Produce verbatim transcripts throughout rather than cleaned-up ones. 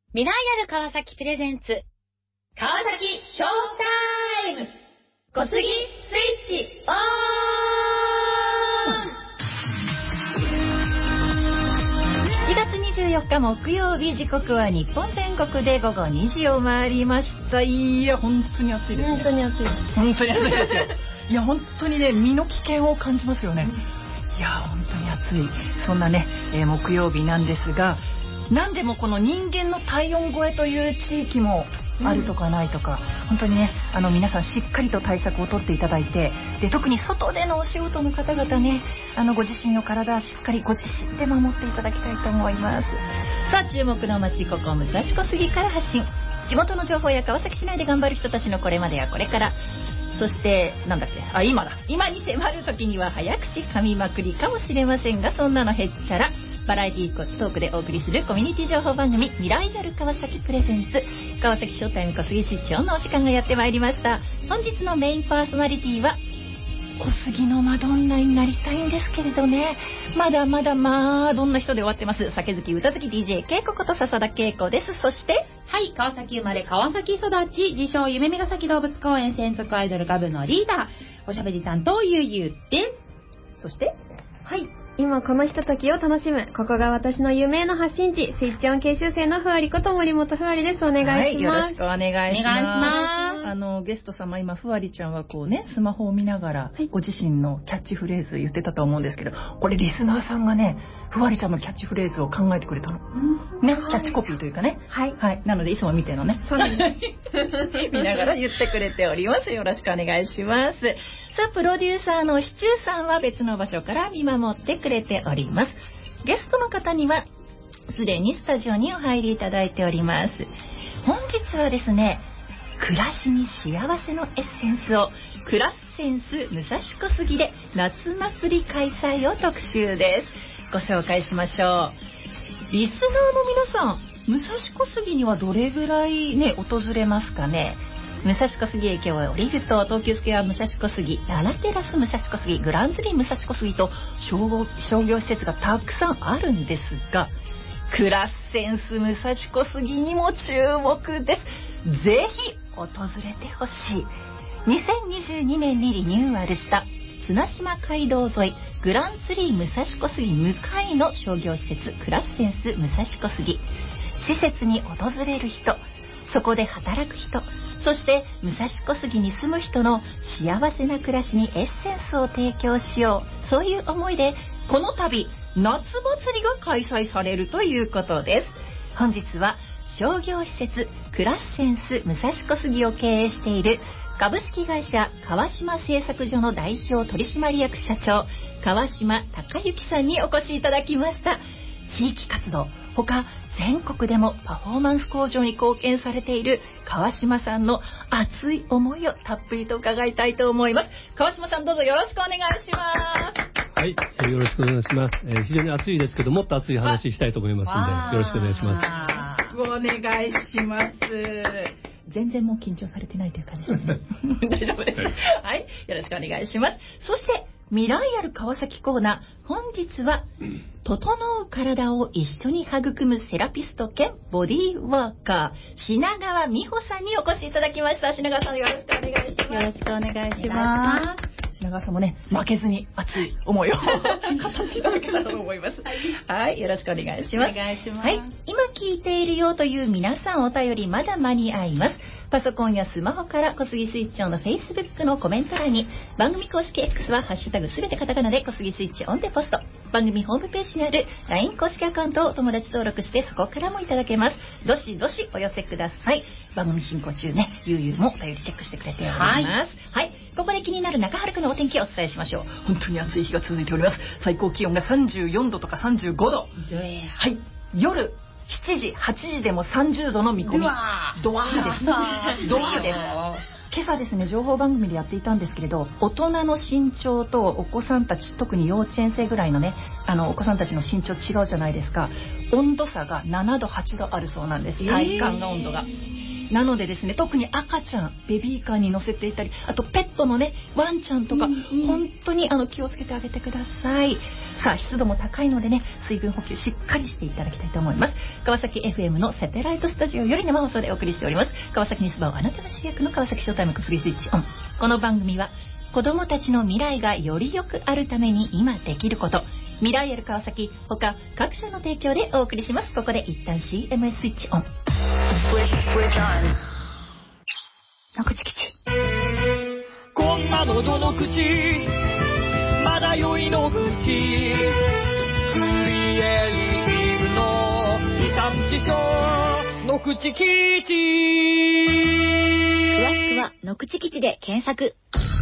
未来ある川崎プレゼンツ川崎ショータイム小杉スイッチオン。しちがつにじゅうよっか木曜日、時刻は日本全国でごごにじを回りました。いや本当に暑いですね。 本当に暑いです。 本当に暑いですよ。いや本当にね、身の危険を感じますよね。いや本当に暑い、そんなね、えー、木曜日なんですが、何でもこの人間の体温超えという地域もあるとかないとか、うん、本当にね、あの皆さんしっかりと対策をとっていただいて、で特に外でのお仕事の方々ね、あのご自身の体しっかりご自身で守っていただきたいと思います。さあ注目の街、ここ武蔵小杉から発信、地元の情報や川崎市内で頑張る人たちのこれまでやこれから、そしてなんだっけ、あ今だ今に迫る時には早口噛みまくりかもしれませんが、そんなのへっちゃらバラエティートークでお送りするコミュニティ情報番組、未来ある川崎プレゼンツ川崎ショータイム小杉スイッチオンのお時間がやってまいりました。本日のメインパーソナリティは小杉のマドンナになりたいんですけれどね、まだまだまあどんな人で終わってます。酒好き歌好き ディージェー けいここと笹田恵子です。そしてはい、川崎生まれ川崎育ち、自称夢見ヶ崎動物公園専属アイドルガブのリーダー、おしゃべり担当ゆうゆうです。 そしてはい、今このひとときを楽しむ、ここが私の夢への発信地、スイッチオン研修生のふわりこと森本ふわりです。お願いします、はい、 よろしくお願いします。お願いします。 あのゲスト様、今ふわりちゃんはこうね、スマホを見ながら、はい、ご自身のキャッチフレーズ言ってたと思うんですけど、これリスナーさんがね、ふわりちゃんのキャッチフレーズを考えてくれたの、うん、ね、キャッチコピーというかね、はい、はい、なのでいつも見てるのね、そうなんです見ながら言ってくれております。よろしくお願いします。さあプロデューサーのシチューさんは別の場所から見守ってくれております。ゲストの方にはすでにスタジオにお入りいただいております。本日はですね、暮らしに幸せのエッセンスをクラッセンス武蔵小杉で夏祭り開催を特集です。ご紹介しましょう。リスナーの皆さん、武蔵小杉にはどれぐらいね訪れますかね。武蔵小杉駅を降りると東急スクエア武蔵小杉、ララテラス武蔵小杉、グランツリー武蔵小杉と商業、商業施設がたくさんあるんですが、クラッセンス武蔵小杉にも注目です。ぜひ訪れてほしい。にせんにじゅうにねんにリニューアルした綱島街道沿いグランツリー武蔵小杉向かいの商業施設、クラッセンス武蔵小杉。施設に訪れる人、そこで働く人、そして武蔵小杉に住む人の幸せな暮らしにエッセンスを提供しよう、そういう思いでこの度夏祭りが開催されるということです。本日は商業施設クラッセンス武蔵小杉を経営している株式会社川島製作所の代表取締役社長川島隆之さんにお越しいただきました。地域活動、他全国でもパフォーマンス向上に貢献されている川島さんの熱い思いをたっぷりと伺いたいと思います。川島さん、どうぞよろしくお願いします。 はい、えー、よろしくお願いします、えー、非常に暑いですけど、もっと暑い話したいと思いますのでよろしくお願いします。 お願いします。全然もう緊張されてないという感じですね大丈夫です、はい、はい、よろしくお願いします。そして未来ある川崎コーナー、本日は整う体を一緒に育むセラピスト兼ボディーワーカー品川美穂さんにお越しいただきました。品川さん、よろしくお願いします。 よろしくお願いします。 品川さんもね、負けずに熱い思いを語っていただけたらと思います。はい、よろしくお願いします。 お願いします。 はい、今聞いているよという皆さん、お便りまだ間に合います。パソコンやスマホから小杉スイッチオンの Facebook のコメント欄に、番組公式 X はハッシュタグすべてカタカナで小杉スイッチオンでポスト、番組ホームページにある ライン 公式アカウントをお友達登録して、そこからもいただけます。どしどしお寄せください。番組進行中ね、ゆうゆうもお便りチェックしてくれております。はい、はい、ここで気になる中春区のお天気をお伝えしましょう。本当に暑い日が続いております。最高気温がさんじゅうよんどとかさんじゅうごど、はい、夜しちじはちじでもさんじゅうどの見込み。ドワーですドワーです。今朝ですね、情報番組でやっていたんですけれど、大人の身長とお子さんたち、特に幼稚園生ぐらいのね、あのお子さんたちの身長違うじゃないですか。温度差がななどはちどあるそうなんです。体感の温度が、 なのでですね、特に赤ちゃん、ベビーカーに乗せていたり、あとペットのね、ワンちゃんとか、うんうん、本当にあの気をつけてあげてください。さあ、湿度も高いのでね、水分補給しっかりしていただきたいと思います。川崎 エフエム のサテライトスタジオより生放送でお送りしております。川崎に住まうあなたの主役の川崎ショータイム小杉スイッチオン。この番組は、子供たちの未来がより良くあるために今できること、未来ある川崎、他各社の提供でお送りします。ここで一旦 シーエムエス スイッチオン。の口吉。 こんなのどの口、まだ酔いの口、クリエイティブの地産地消の口吉。 詳しくはの口吉で検索。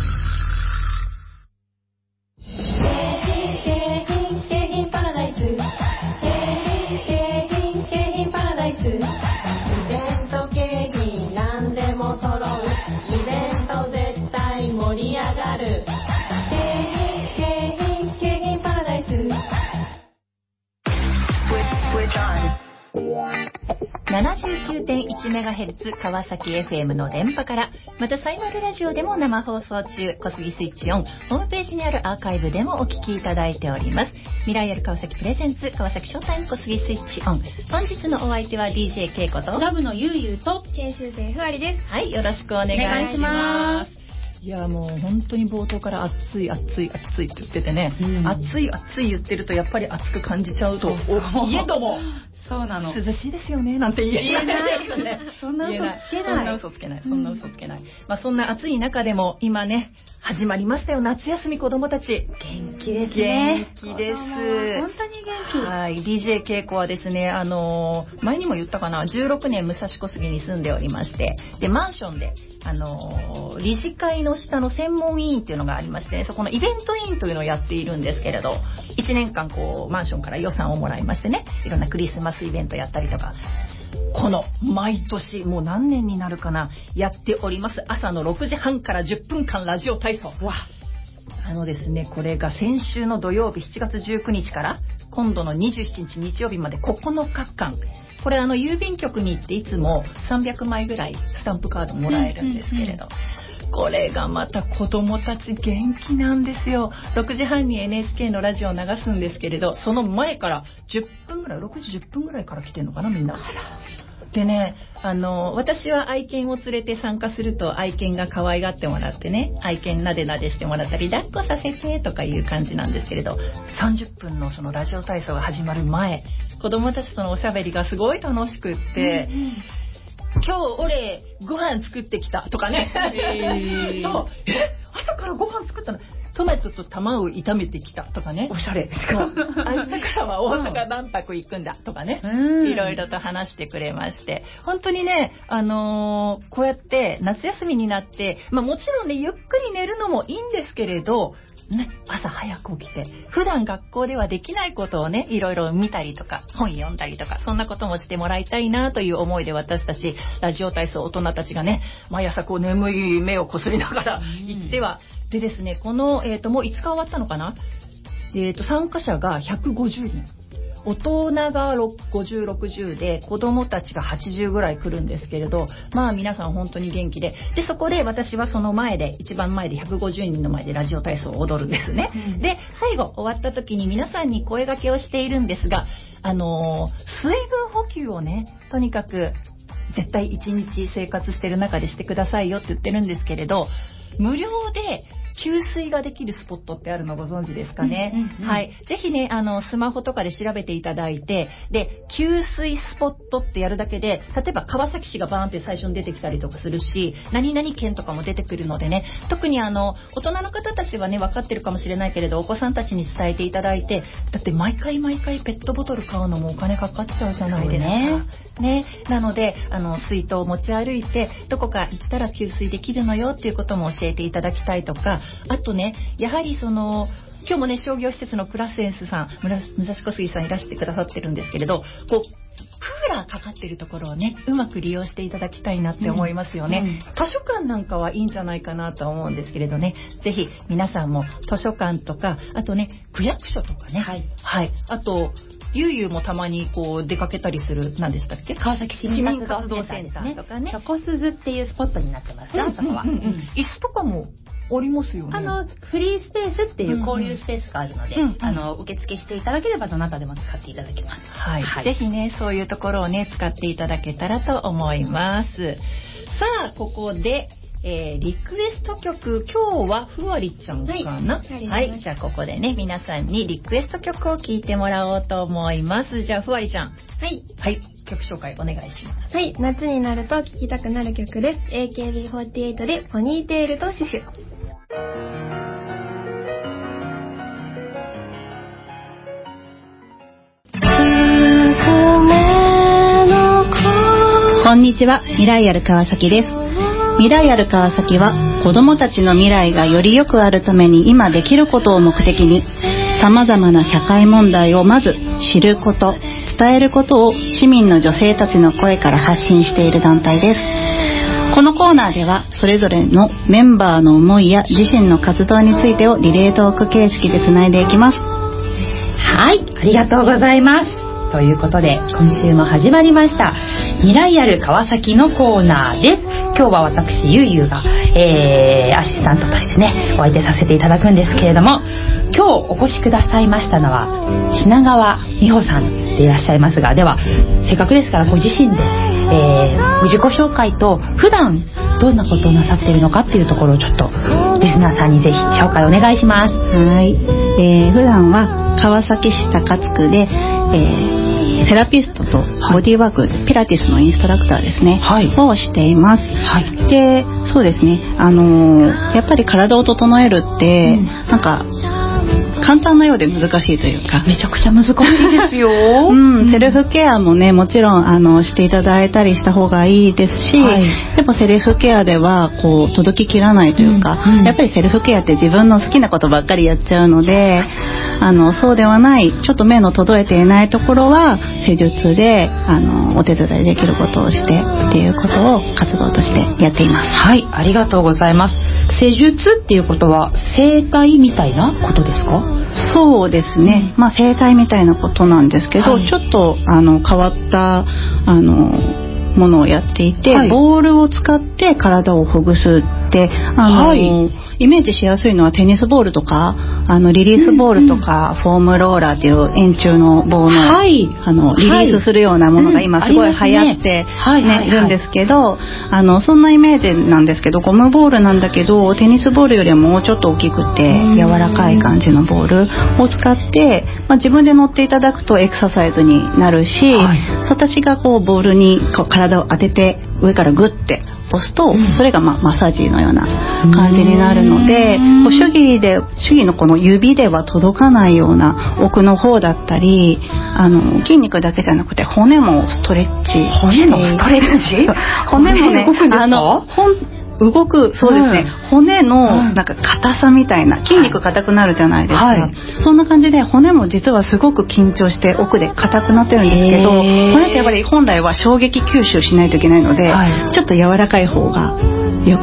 ななじゅうきゅうてんいちメガヘルツ 川崎 エフエム の電波から、またサイマルラジオでも生放送中、小杉スイッチオン、ホームページにあるアーカイブでもお聞きいただいております。未来ある川崎プレゼンツ川崎ショータイム小杉スイッチオン。本日のお相手は ディージェー ケイコとラブのゆうゆうと研修生ふわりです。 はい、よろしくお願いします。いやもう本当に冒頭から暑い暑い暑いって言っててね、うん、暑い暑い言ってるとやっぱり暑く感じちゃうといえども、そうなの、涼しいですよねなんて言えないですね。 そんな嘘つけない。 そんな嘘つけない。そんな嘘つけない。まあそんな暑い中でも今ね始まりましたよ、夏休み子供たち。 元気ですね。 元気です。 本当に元気。 はい。ディージェー ケイコはですね、あの前にも言ったかな、じゅうろくねん武蔵小杉に住んでおりまして、でマンションであの理事会の下の専門委員っていうのがありまして、ね、そこのイベント委員というのをやっているんですけれど、いちねんかんこうマンションから予算をもらいましてね、いろんなクリスマスイベントやったりとか、この毎年もう何年になるかなやっております朝のろくじはんからじゅっぷんかんラジオ体操。わあのですね、これが先週の土曜日しちがつじゅうくにちから今度のにじゅうしちにち日曜日までここのかかん、これあの郵便局に行っていつもさんびゃくまいぐらいスタンプカードもらえるんですけれど、うんうんうん、これがまた子供たち元気なんですよ。ろくじはんに エヌエイチケー のラジオを流すんですけれど、その前からじゅっぷんぐらい、ろくじじゅっぷんぐらいから来てんのかなみんな。でね、あの私は愛犬を連れて参加すると愛犬が可愛がってもらってね、愛犬なでなでしてもらったり抱っこさせてとかいう感じなんですけれど、さんじゅっぷんのそのラジオ体操が始まる前、子供たちとのおしゃべりがすごい楽しくって、うんうん、今日俺ご飯作ってきたとかね、えー、そうえ朝からご飯作ったの、トマトと卵を炒めてきたとかね、おしゃれ。しかも明日からは大阪万博行くんだとかね、いろいろと話してくれまして、本当にね、あのー、こうやって夏休みになって、まあもちろんねゆっくり寝るのもいいんですけれど、ね、朝早く起きて普段学校ではできないことをねいろいろ見たりとか本読んだりとか、そんなこともしてもらいたいなという思いで、私たちラジオ体操大人たちがね毎朝こう眠い目をこすりながら行っては、でですね、この、えーと、もういつか終わったのかな、えーと、参加者がひゃくごじゅうにん、大人がごじゅう、ろくじゅうで子供たちがはちじゅうぐらい来るんですけれど、まあ皆さん本当に元気で、でそこで私はその前で一番前でひゃくごじゅうにんの前でラジオ体操を踊るんですね、うん、で最後終わった時に皆さんに声掛けをしているんですが、あのー、水分補給をねとにかく絶対いちにち生活してる中でしてくださいよって言ってるんですけれど、無料で給水ができるスポットってあるのご存知ですかね、うんうんうん、はい、ぜひねあのスマホとかで調べていただいて、で給水スポットってやるだけで、例えば川崎市がバーンって最初に出てきたりとかするし、何々県とかも出てくるのでね、特にあの大人の方たちはね分かってるかもしれないけれど、お子さんたちに伝えていただいて、だって毎回毎回ペットボトル買うのもお金かかっちゃうじゃないですかね。ね、なのであの水筒を持ち歩いてどこか行ったら給水できるのよっていうことも教えていただきたいとか、あとねやはりその今日もね商業施設のクラセンスさん、武蔵小杉さんいらしてくださってるんですけれど、こうクーラーかかってるところをねうまく利用していただきたいなって思いますよね、うんうん、図書館なんかはいいんじゃないかなと思うんですけれどね、ぜひ皆さんも図書館とか、あとね区役所とかね、はい、はい、あとゆうゆうもたまにこう出かけたりする、何でしたっけ、 川崎市民活動センターとかね、チョコスズっていうスポットになってますよ、そこは。 椅子とかもありますよね。 あのフリースペースっていう交流スペースがあるので、うんうん、あの受付していただければどなたでも使っていただけます。 はい、はい、ぜひねそういうところをね使っていただけたらと思います。さあここで、えー、リクエスト曲、今日はふわりちゃんかな。はい、はい、じゃあここでね皆さんにリクエスト曲を聴いてもらおうと思います。じゃあふわりちゃん、 はいはい、曲紹介お願いします。 はい、夏になると聴きたくなる曲です。 エーケービーフォーティーエイト でポニーテールとシュシュ。 こんにちは、未来ある川崎です。未来ある川崎は子どもたちの未来がより良くあるために今できることを目的に、様々な社会問題をまず知ること、伝えることを市民の女性たちの声から発信している団体です。このコーナーではそれぞれのメンバーの思いや自身の活動についてをリレートーク形式でつないでいきます。 はい、ありがとうございます。ということで今週も始まりました未来ある川崎のコーナーです。今日は私ゆうゆうが、えー、アシスタントとしてねお相手させていただくんですけれども、今日お越しくださいましたのは品川美穂さんでいらっしゃいますが、ではせっかくですからご自身で、えー、自己紹介と普段どんなことをなさっているのかっていうところをちょっとリスナーさんにぜひ紹介お願いします。 はい、えー、普段は川崎市高津区で、えー、セラピストとボディーワーク、はい、ピラティスのインストラクターですね、はい、をしています。はい、で、そうですね、あのー、やっぱり体を整えるって、うん、なんか簡単なようで難しいというか、 めちゃくちゃ難しいですよ、 うん、セルフケアもねもちろんあのしていただいたりした方がいいですし、はい、やっぱセルフケアではこう届ききらないというか、うんうん、やっぱりセルフケアって自分の好きなことばっかりやっちゃうので、あのそうではない、ちょっと目の届いていないところは施術であのお手伝いできることをしてっていうことを活動としてやっています。 はい、ありがとうございます。施術っていうことは整体みたいなことですか？ そうですね、まあ、整体みたいなことなんですけど、はい、ちょっとあの変わったあのものをやっていて、はい、ボールを使って体をほぐすってあの、はい、イメージしやすいのはテニスボールとかあのリリースボールとか、うんうん、フォームローラーっていう円柱の棒の、はい、あのリリースするようなものが今すごい流行っているんですけど、あのそんなイメージなんですけど、ゴムボールなんだけどテニスボールよりももうちょっと大きくて柔らかい感じのボールを使って、まあ、自分で乗っていただくとエクササイズになるし、はい、私がこうボールにこう体を当てて上からグッて押すと、うん、それがまあマッサージのような感じになるので、こう手技で手技のこの指では届かないような奥の方だったり、あの筋肉だけじゃなくて骨もストレッチ、 骨もストレッチ骨もね、あのほん動く、そうですね、うん、骨のなんか硬さみたいな、筋肉硬くなるじゃないですか、はい、そんな感じで骨も実はすごく緊張して奥で硬くなってるんですけど、骨ってやっぱり本来は衝撃吸収しないといけないので、はい、ちょっと柔らかい方がよくって、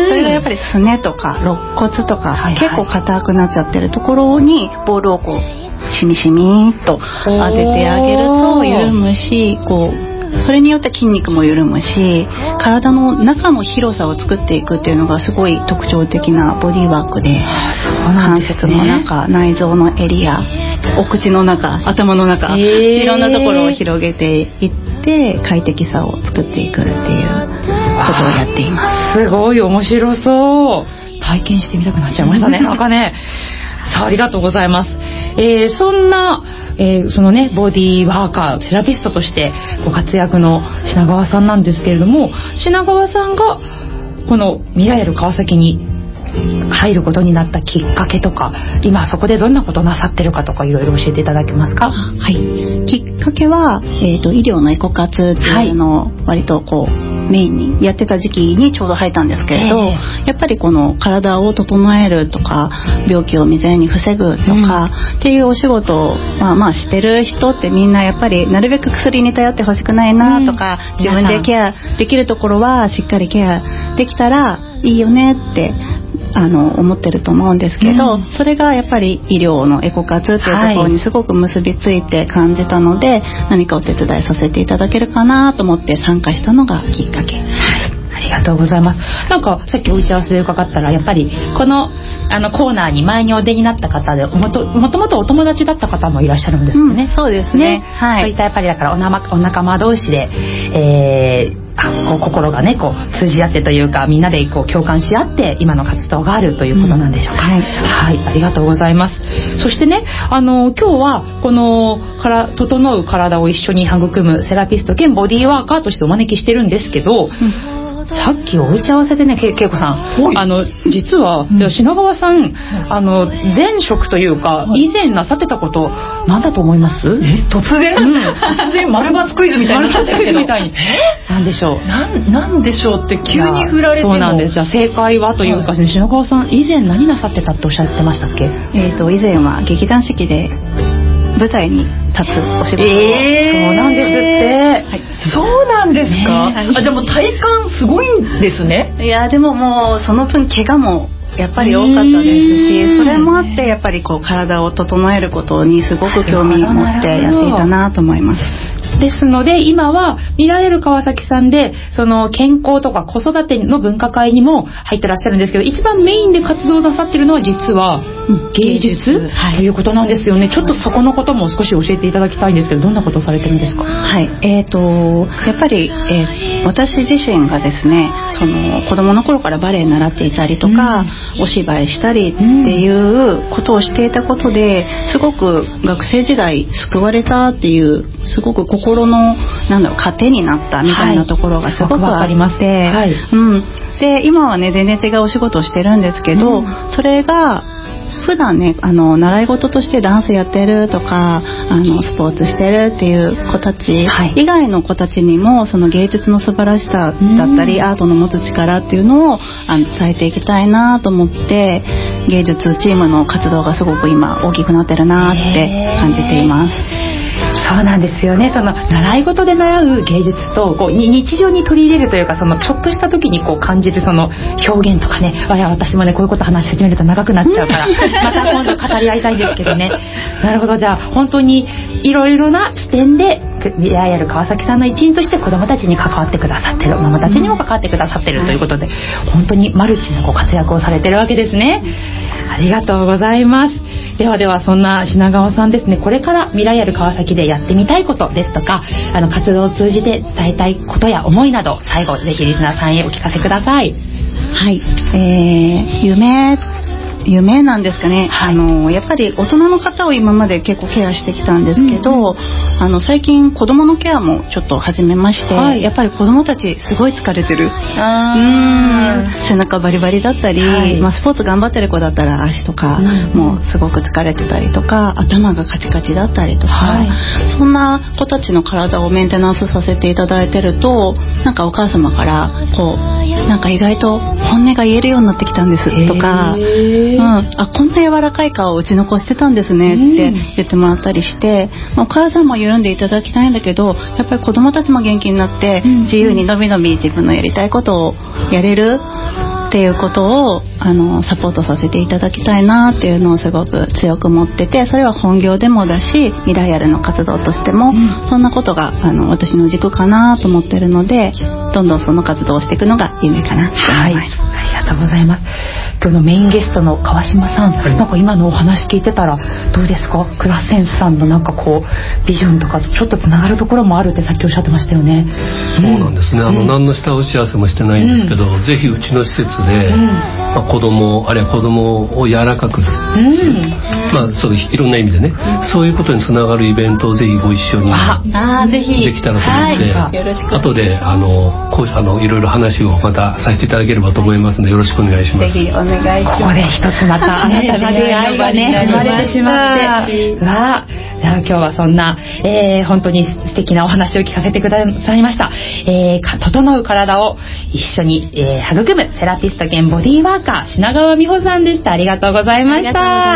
それがやっぱりすねとか肋骨とか、はいはい、結構硬くなっちゃってるところにボールをこうしみしみっと当ててあげると緩むし、こうそれによって筋肉も緩むし、体の中の広さを作っていくっていうのがすごい特徴的なボディーワークで、関節の中、内臓のエリア、お口の中、頭の中、いろんなところを広げていって快適さを作っていくっていうことをやっています。 すごい面白そう。体験してみたくなっちゃいましたねなんかね。さあ、ありがとうございます。えー、そんなえー、そのねボディーワーカーセラピストとしてご活躍の品川さんなんですけれども、品川さんがこの未来ある川崎に入ることになったきっかけとか、今そこでどんなことをなさってるかとかいろいろ教えていただけますか？ はい、きっかけは、えーと、医療のエコ活っていうのを割とこう、はい、メインにやってた時期にちょうど入ったんですけれど、えー、やっぱりこの体を整えるとか病気を未然に防ぐとか、うん、っていうお仕事を、まあ、まあしてる人ってみんなやっぱりなるべく薬に頼ってほしくないなとか、うん、自分でケアできるところはしっかりケアできたらいいよねってあの思ってると思うんですけど、うん、それがやっぱり医療のエコ活っていうところにすごく結びついて感じたので、はい、何かお手伝いさせていただけるかなと思って参加したのがきっかけ。はい、 ありがとうございます。なんかさっきお打ち合わせで伺ったら、やっぱりこのあのコーナーに前にお出になった方でもともともとお友達だった方もいらっしゃるんですよね。 うん、そうですね。ね、はい。 そういったやっぱりだからおなまお仲間同士で、えーあこう心がねこう通じ合ってというか、みんなでこう共感し合って今の活動があるということなんでしょうか。うん、はい、はい、ありがとうございます。そしてね、あの今日はこのから整う体を一緒に育むセラピスト兼ボディーワーカーとしてお招きしてるんですけど、うん、さっきお打ち合わせでね、けいこさん、あの実は、うん、品川さん、あの前職というか、以前なさってたことなんだと思います？ え突然、うん、突然丸抜クイズみたいになっちゃってるけど、 みたいになんでしょうなんなんでしょうって急に振られても。 そうなんです。じゃあ正解はというか、はい、品川さん以前何なさってたっておっしゃってましたっけ？ えーと以前は劇団四季で舞台に立つお仕事を、 えー、そうなんですって、 はい、そうなんですか、ね、あじゃあもう体感すごいんですね。 いやでももうその分怪我もやっぱり多かったですし、それもあってやっぱりこう体を整えることにすごく興味を持ってやっていたなと思います。 ですので今は見られる川崎さんでその健康とか子育ての分科会にも入ってらっしゃるんですけど、一番メインで活動なさってるのは実は芸術、うんはい、ということなんですよね。ちょっとそこのことも少し教えていただきたいんですけど、どんなことをされてるんですか？ はい、えーとやっぱり、えー、私自身がですね、その子供の頃からバレエ習っていたりとか、うん、お芝居したりっていうことをしていたことで、すごく学生時代救われたっていう、すごく心のなんだろう糧になったみたいなところがすごくありまして、はい、うん、で今はね全然違うお仕事をしてるんですけど、うん、それが普段ねあの習い事としてダンスやってるとかあのスポーツしてるっていう子たち、はい、以外の子たちにもその芸術の素晴らしさだったり、うん、アートの持つ力っていうのをあの伝えていきたいなと思って、芸術チームの活動がすごく今大きくなってるなって感じています。 そうなんですよね。その習い事で習う芸術とこう日常に取り入れるというか、そのちょっとした時にこう感じるその表現とかね、いや私もねこういうこと話し始めると長くなっちゃうからまた今度語り合いたいんですけどね。なるほど。じゃあ本当にいろいろな視点で未来ある川崎さんの一員として子どもたちに関わってくださってる、ママたちにも関わってくださってるということで、本当にマルチなご活躍をされてるわけですね。ありがとうございます。ではではそんな品川さんですね、これから未来ある川崎でやってみたいことですとか、あの活動を通じて伝えたいことや思いなど、最後ぜひリスナーさんへお聞かせください。 はい、えー、夢夢なんですかね、はい、あのやっぱり大人の方を今まで結構ケアしてきたんですけど、うんうん、あの最近子どものケアもちょっと始めまして、はい、やっぱり子どもたちすごい疲れてる、あうん背中バリバリだったり、はいまあ、スポーツ頑張ってる子だったら足とかもすごく疲れてたりとか、頭がカチカチだったりとか、はい、そんな子たちの体をメンテナンスさせていただいてると、なんかお母様からこうなんか意外と本音が言えるようになってきたんですとか、うん、あこんな柔らかい顔を打ち残してたんですねって言ってもらったりして、まあ、お母さんも緩んでいただきたいんだけど、やっぱり子どもたちも元気になって自由にのびのび自分のやりたいことをやれるっていうことをあのサポートさせていただきたいなっていうのをすごく強く持ってて、それは本業でもだし未来あるの活動としても、うん、そんなことがあの私の軸かなと思ってるので、どんどんその活動をしていくのが夢かなと思います。はい、 ありがとうございます。今日のメインゲストの川島さん、はい、なんか今のお話聞いてたらどうですか？クラセンスさんのなんかこうビジョンとかとちょっとつながるところもあるってさっきおっしゃってましたよね。 そうなんですね、あの、うん、何の下打ち合わせもしてないんですけど、うん、ぜひうちの施設で、うんまあ、子供あるいは子供を柔らかくする、うんまあ、そういろんな意味でね、うん、そういうことにつながるイベントをぜひご一緒にあぜひできたらと思って、はい、よろしく後であのこうあのいろいろ話をまたさせていただければと思いますのでよろしくお願いします。 ぜひお願いします。 ここで一つまた新たな出会いがね生まれてしまって、うわ今日はそんな、えー、本当に素敵なお話を聞かせてくださいました。えー、整う体を一緒に、えー、育むセラピスト兼ボディーワーカー品川美穂さんでした。ありがとうございました。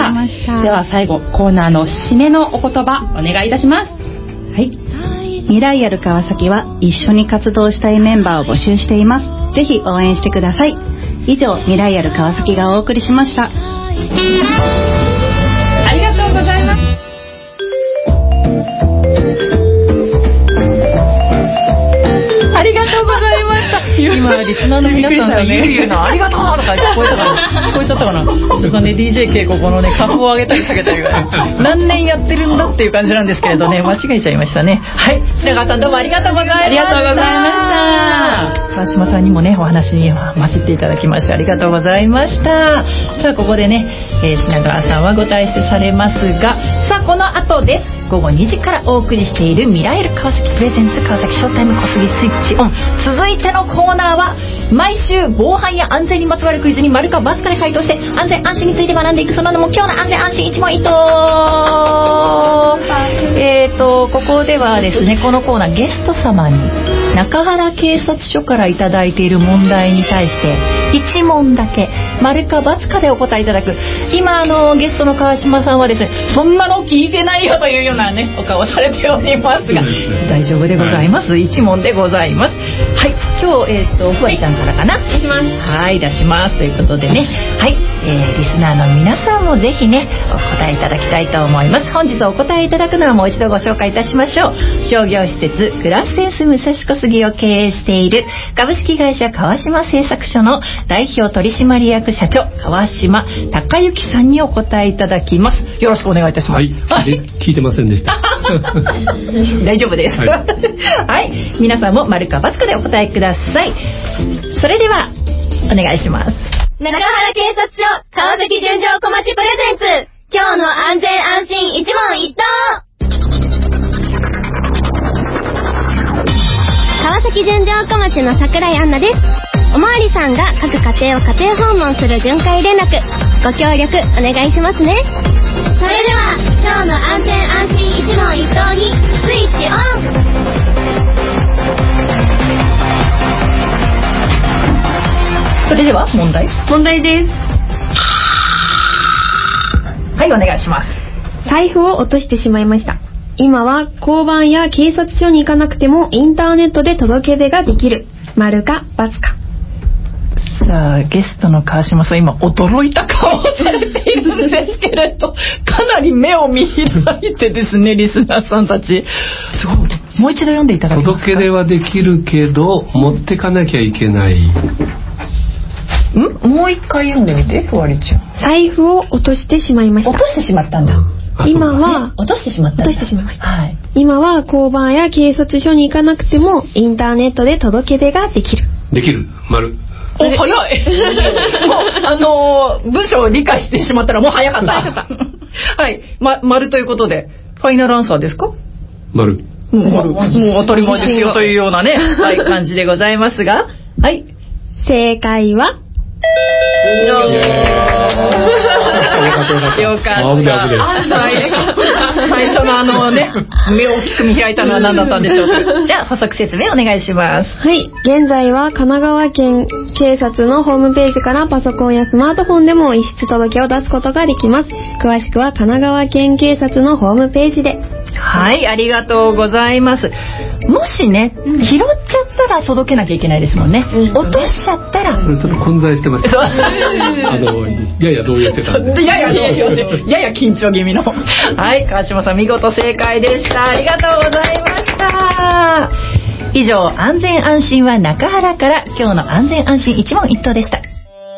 では最後コーナーの締めのお言葉お願いいたします。 はい、未来ある川崎は一緒に活動したいメンバーを募集しています。ぜひ応援してください。 以上未来ある川崎がお送りしました。 ありがとうございます。ありがとうございました。今リスナーの皆さんがゆうゆうのありがとうとか聞こえたかな聞こえちゃったかなちょっとね ディージェー 稽古このねカップを上げたり下げたり何年やってるんだっていう感じなんですけれどね、間違えちゃいましたね。はい、品川さんどうもありがとうございました。ありがとうございました。川島さんにもねお話に混じっていただきましてありがとうございました。さあここでね、えー、品川さんはご退出されますが、さあこの後です午後にじからお送りしている未来ある川崎プレゼンツ川崎ショータイム小杉スイッチオン、続いてのコーナーは毎週防犯や安全にまつわるクイズに丸か×かで回答して安全安心について学んでいく、その名も今日の安全安心一問一答。えーとここではですね、このコーナーゲスト様に中原警察署からいただいている問題に対していち問だけ丸か×かでお答えいただく。今あのゲストの川島さんはですね、そんなの聞いてないよというようなねお顔されておりますが、大丈夫でございます、はい、いち問でございます。はい、今日、えー、とふわりちゃんからかな、 出します。 はい、出しますということでね、はい、えー、リスナーの皆さんもぜひねお答えいただきたいと思います。本日お答えいただくのはもう一度ご紹介いたしましょう。商業施設グラスセンス武蔵小杉を経営している株式会社川島製作所の代表取締役社長川島隆之さんにお答えいただきます。よろしくお願いいたします。 はい、聞いてませんでした。 大丈夫です。はい、はい、皆さんも丸か×かでお答えください。それではお願いします。 中原警察署川崎純情小町プレゼンツ、今日の安全安心一問一答。川崎純情小町の桜井杏奈です。おまわりさんが各家庭を家庭訪問する巡回連絡、ご協力お願いしますね。それでは今日の安全安心一問一答にスイッチオン。 それでは問題問題です。 はい、お願いします。 財布を落としてしまいました。今は交番や警察署に行かなくてもインターネットで届け出ができる。丸か×か。 さあゲストの川島さん今驚いた顔をされているんですけれどかなり目を見開いてですね、リスナーさんたちすごい。もう一度読んでいただけますか。 届け出はできるけど持ってかなきゃいけない。 んもう一回読んでみて、ふわりちゃん。 財布を落としてしまいました。 落としてしまったんだ。 今は落としてしまったんだ。 落としてしまいました。 はい、 今は交番や警察署に行かなくてもインターネットで届け出ができる。 できる。丸。 お、早い。もうあのー、文章を理解してしまったらもう早かった。早かった。はい、ま、丸ということでファイナルアンサーですか。 丸。 もう丸。もう当たり前ですよというようなね、はい、感じでございますが、はい。 正解は。 よかったよかった。最初のあのね、目を大きく見開いたのは何だったんでしょうか。じゃあ補足説明お願いします。 はい、現在は神奈川県警察のホームページからパソコンやスマートフォンでも遺失届を出すことができます。詳しくは神奈川県警察のホームページで。 はい、ありがとうございます。もしね、うん、拾っちゃったら届けなきゃいけないですもんね、うん、落としちゃったらそれちょっと混在してましたあのやや動揺してたんでやや動揺でやや緊張気味のはい、川島さん見事正解でした。ありがとうございました。以上、安全安心は中原から今日の安全安心一問一答でした。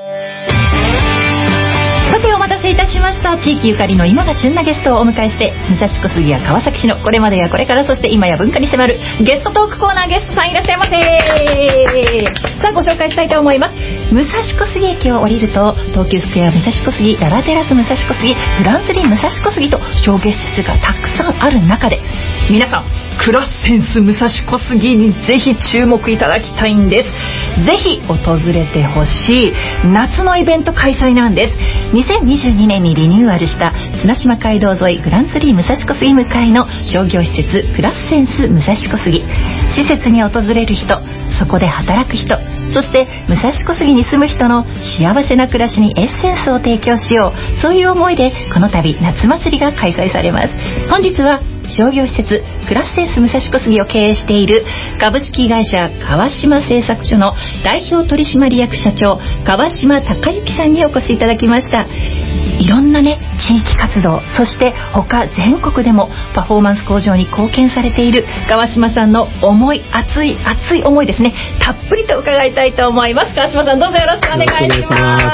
さてお待たせいたしました。地域ゆかりの今が旬なゲストをお迎えして武蔵小杉や川崎市のこれまでやこれからそして今や文化に迫るゲストトークコーナー、ゲストさんいらっしゃいませ。さあご紹介したいと思います。武蔵小杉駅を降りると東急スクエア武蔵小杉、ララテラス武蔵小杉、フランツリー武蔵小杉と商業施設がたくさんある中で皆さんクラッセンス武蔵小杉にぜひ注目いただきたいんです。ぜひ訪れてほしい夏のイベント開催なんです。にせんにじゅうにねんにリニューアルした綱島街道沿いグランツリー武蔵小杉向かいの商業施設クラッセンス武蔵小杉。施設に訪れる人、そこで働く人、そして武蔵小杉に住む人の幸せな暮らしにエッセンスを提供しよう、そういう思いでこの度夏祭りが開催されます。本日は商業施設クラスセンス武蔵小杉を経営している株式会社川島製作所の代表取締役社長川島隆之さんにお越しいただきました。いろんなね地域活動、そして他全国でもパフォーマンス向上に貢献されている川島さんの思い、熱い熱い思いですね、たっぷりと伺いたいと思います。川島さん、どうぞよろしくお願いします。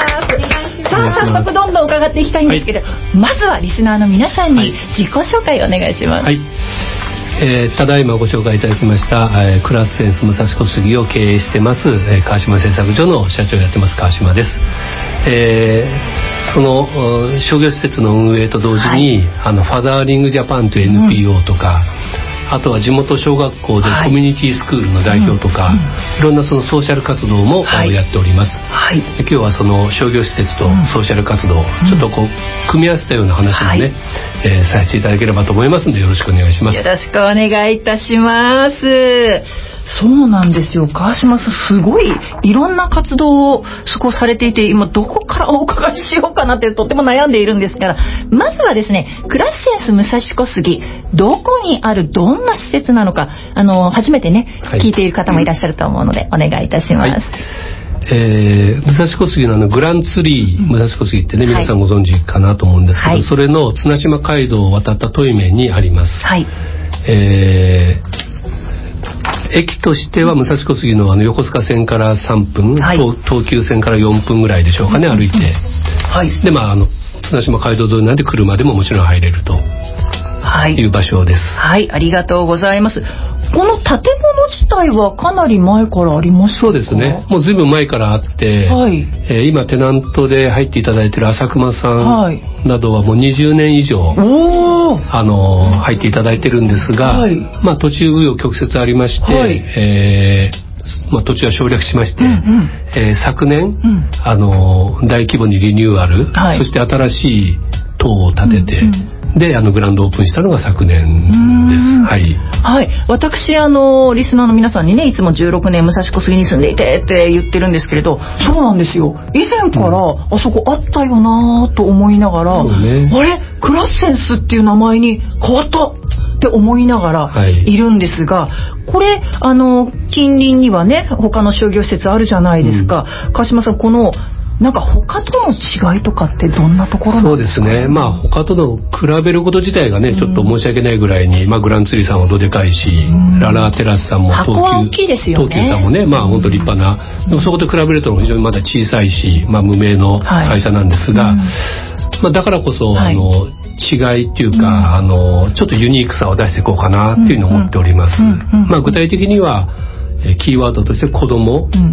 さあ早速どんどん伺っていきたいんですけど、はい、まずはリスナーの皆さんに自己紹介をお願いします。 はい、えー、ただいまご紹介いただきました、えー、クラスセンス武蔵小杉を経営してます、えー、川島製作所の社長をやってます川島です。えー、その商業施設の運営と同時に、はい、あのファザーリングジャパンという エヌピーオー とか、うん、あとは地元小学校でコミュニティスクールの代表とか、はい、うん、いろんなそのソーシャル活動も、はい、やっております、はい、今日はその商業施設とソーシャル活動、うん、ちょっとこう組み合わせたような話もね、はい、えー、させていただければと思いますのでよろしくお願いします。 よろしくお願いいたします。そうなんですよ、川島さんすごいいろんな活動をそこされていて、今どこからお伺いしようかなってとっても悩んでいるんですから、まずはですね、クラスセンス武蔵小杉どこにあるどんな施設なのか、あの初めてね、はい、聞いている方もいらっしゃると思うのでお願いいたします。はい、 えー、武蔵小杉のあのグランツリー、うん、武蔵小杉ってね皆さんご存知かなと思うんですけど、はい、それの綱島街道を渡った対面にあります。はい、えー駅としては武蔵小杉 の, あの横須賀線からさんぷん、はい、東, 東急線からよんぷんぐらいでしょうかね、歩いて、はい、でまああの綱島街道沿いなんで車でももちろん入れるという場所です。 はい、はい、ありがとうございます。この建物自体はかなり前からありますか？ そうですね、もうずいぶん前からあって、はい、えー、今テナントで入っていただいている浅熊さんなどはもうにじゅうねん以上、はい、あの入っていただいてるんですが、はい、まあ途中紆余曲折ありまして、はい、えーまあ、土地は省略しまして、うんうん、えー、昨年、うん、あの大規模にリニューアル、はい、そして新しい棟を建てて、うんうん、であのグランドオープンしたのが昨年です。はい、 はい、私あのリスナーの皆さんにねいつもじゅうろくねん武蔵小杉に住んでいてって言ってるんですけれど、そうなんですよ、以前からあそこあったよなと思いながら、うんね、あれクラッセンスっていう名前に変わったって思いながらいるんですが、はい、これあの近隣にはね他の商業施設あるじゃないですか、うん、川島さんこのなんか他との違いとかってどんなところなんですか？ そうですね、まあ他との比べること自体がね、うん、ちょっと申し訳ないぐらいに、まあ、グランツリーさんはどでかいし、うん、ララーテラスさんも東急、 箱は大きいですよね、 東急さんもね、まあ本当立派な、うん、でもそこと比べると非常にまだ小さいし、まあ、無名の会社なんですが、はい、うん、まあ、だからこそ、はい、あの違いっていうか、うん、あのちょっとユニークさを出していこうかなっていうのを思っております。まあ、具体的にはキーワードとして子ども、うん、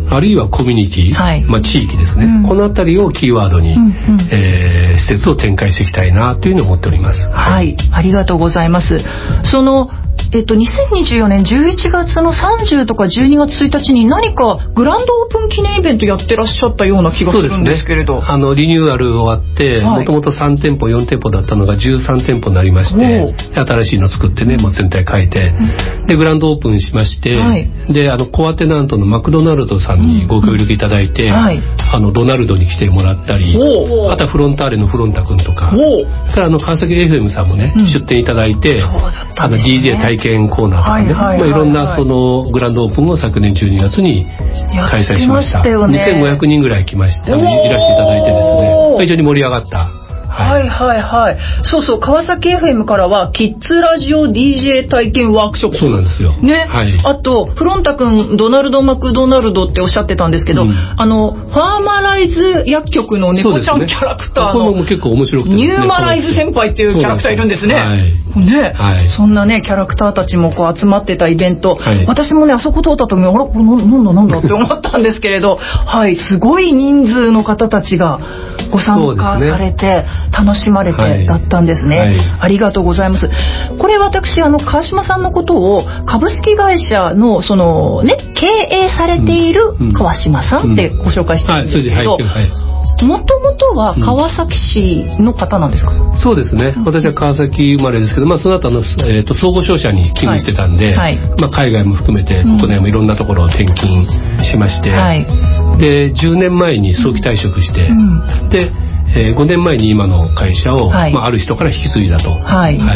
あるいはコミュニティ、はい、まあ、地域ですね、うん、このあたりをキーワードに、うんうん、えー、施設を展開していきたいなというのを思っております。 はい、はい、ありがとうございます。そのえっと、にせんにじゅうよねんじゅういちがつのさんじゅうとかじゅうにがつついたちに何かグランドオープン記念イベントやってらっしゃったような気がするんですけれど、 そうですね、あのリニューアル終わってもともとさんてんぽよんてんぽだったのがじゅうさんてんぽになりまして、新しいの作ってねもう全体変えて、うん、でグランドオープンしまして、はい、であのコアテナントのマクドナルドさんにご協力いただいて、うん、はい、あのドナルドに来てもらったり、あとはフロンターレのフロンタ君とか、それからあの川崎 エフエム さんもね、うん、出店いただいて、あの ディージェー 体験コーナーとかね、はいはいはいはい、まあ、いろんなそのグランドオープンを昨年じゅうにがつに開催しました。にせんごひゃくにんぐらい来ましていらしていただいてですね、非常に盛り上がった。 はいはいはい、そうそう、川崎 エフエム からはキッズラジオ ディージェー 体験ワークショップ、 そうなんですよね、はい、あとフロンタ君ドナルドマクドナルドっておっしゃってたんですけど、うん、あのファーマライズ薬局の猫ちゃんキャラクターの、 ね、これも結構面白くてですね、 ニューマライズ先輩っていうキャラクターいるんですね。はいね、はい、そんなねキャラクターたちもこう集まってたイベント、はい、私もねあそこ通った時にあらこれなんだなんだって思ったんですけれどはい、すごい人数の方たちがご参加されて楽しまれてだったんですね、はいはい、ありがとうございます。これ私あの川島さんのことを株式会社のそのね経営されている川島さんってご紹介してるんですけど、もともとは川崎市の方なんですか？ うん、そうですね、私は川崎生まれですけど、まあ、その後の、えー、と総合商社に勤務してたんで、はいはい、まあ、海外も含めて国内もいろんなところを転勤しまして、はい、でじゅうねんまえに早期退職して、うん、で、 えー、ごねんまえに今の会社を、はい、まあ、ある人から引き継いだと。 はいはい、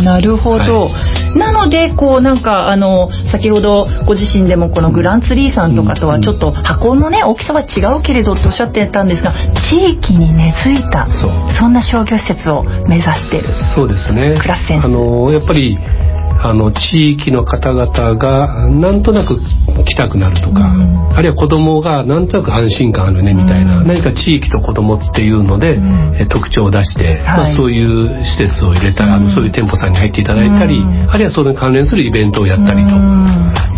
なるほど、はい、なのでこうなんかあの先ほどご自身でもこのグランツリーさんとかとはちょっと箱のね大きさは違うけれどっておっしゃってたんですが、地域に根付いた そ, そんな商業施設を目指している。 そうですね。 クラスセンス。 あのやっぱりあの地域の方々がなんとなく来たくなるとか、うん、あるいは子供がなんとなく安心感あるねみたいな、うん、何か地域と子供っていうので、うん、え特徴を出して、はい、まあ、そういう施設を入れた、うん、あのそういう店舗さんに入っていただいたり、うん、あるいはそれに関連するイベントをやったりと、うん、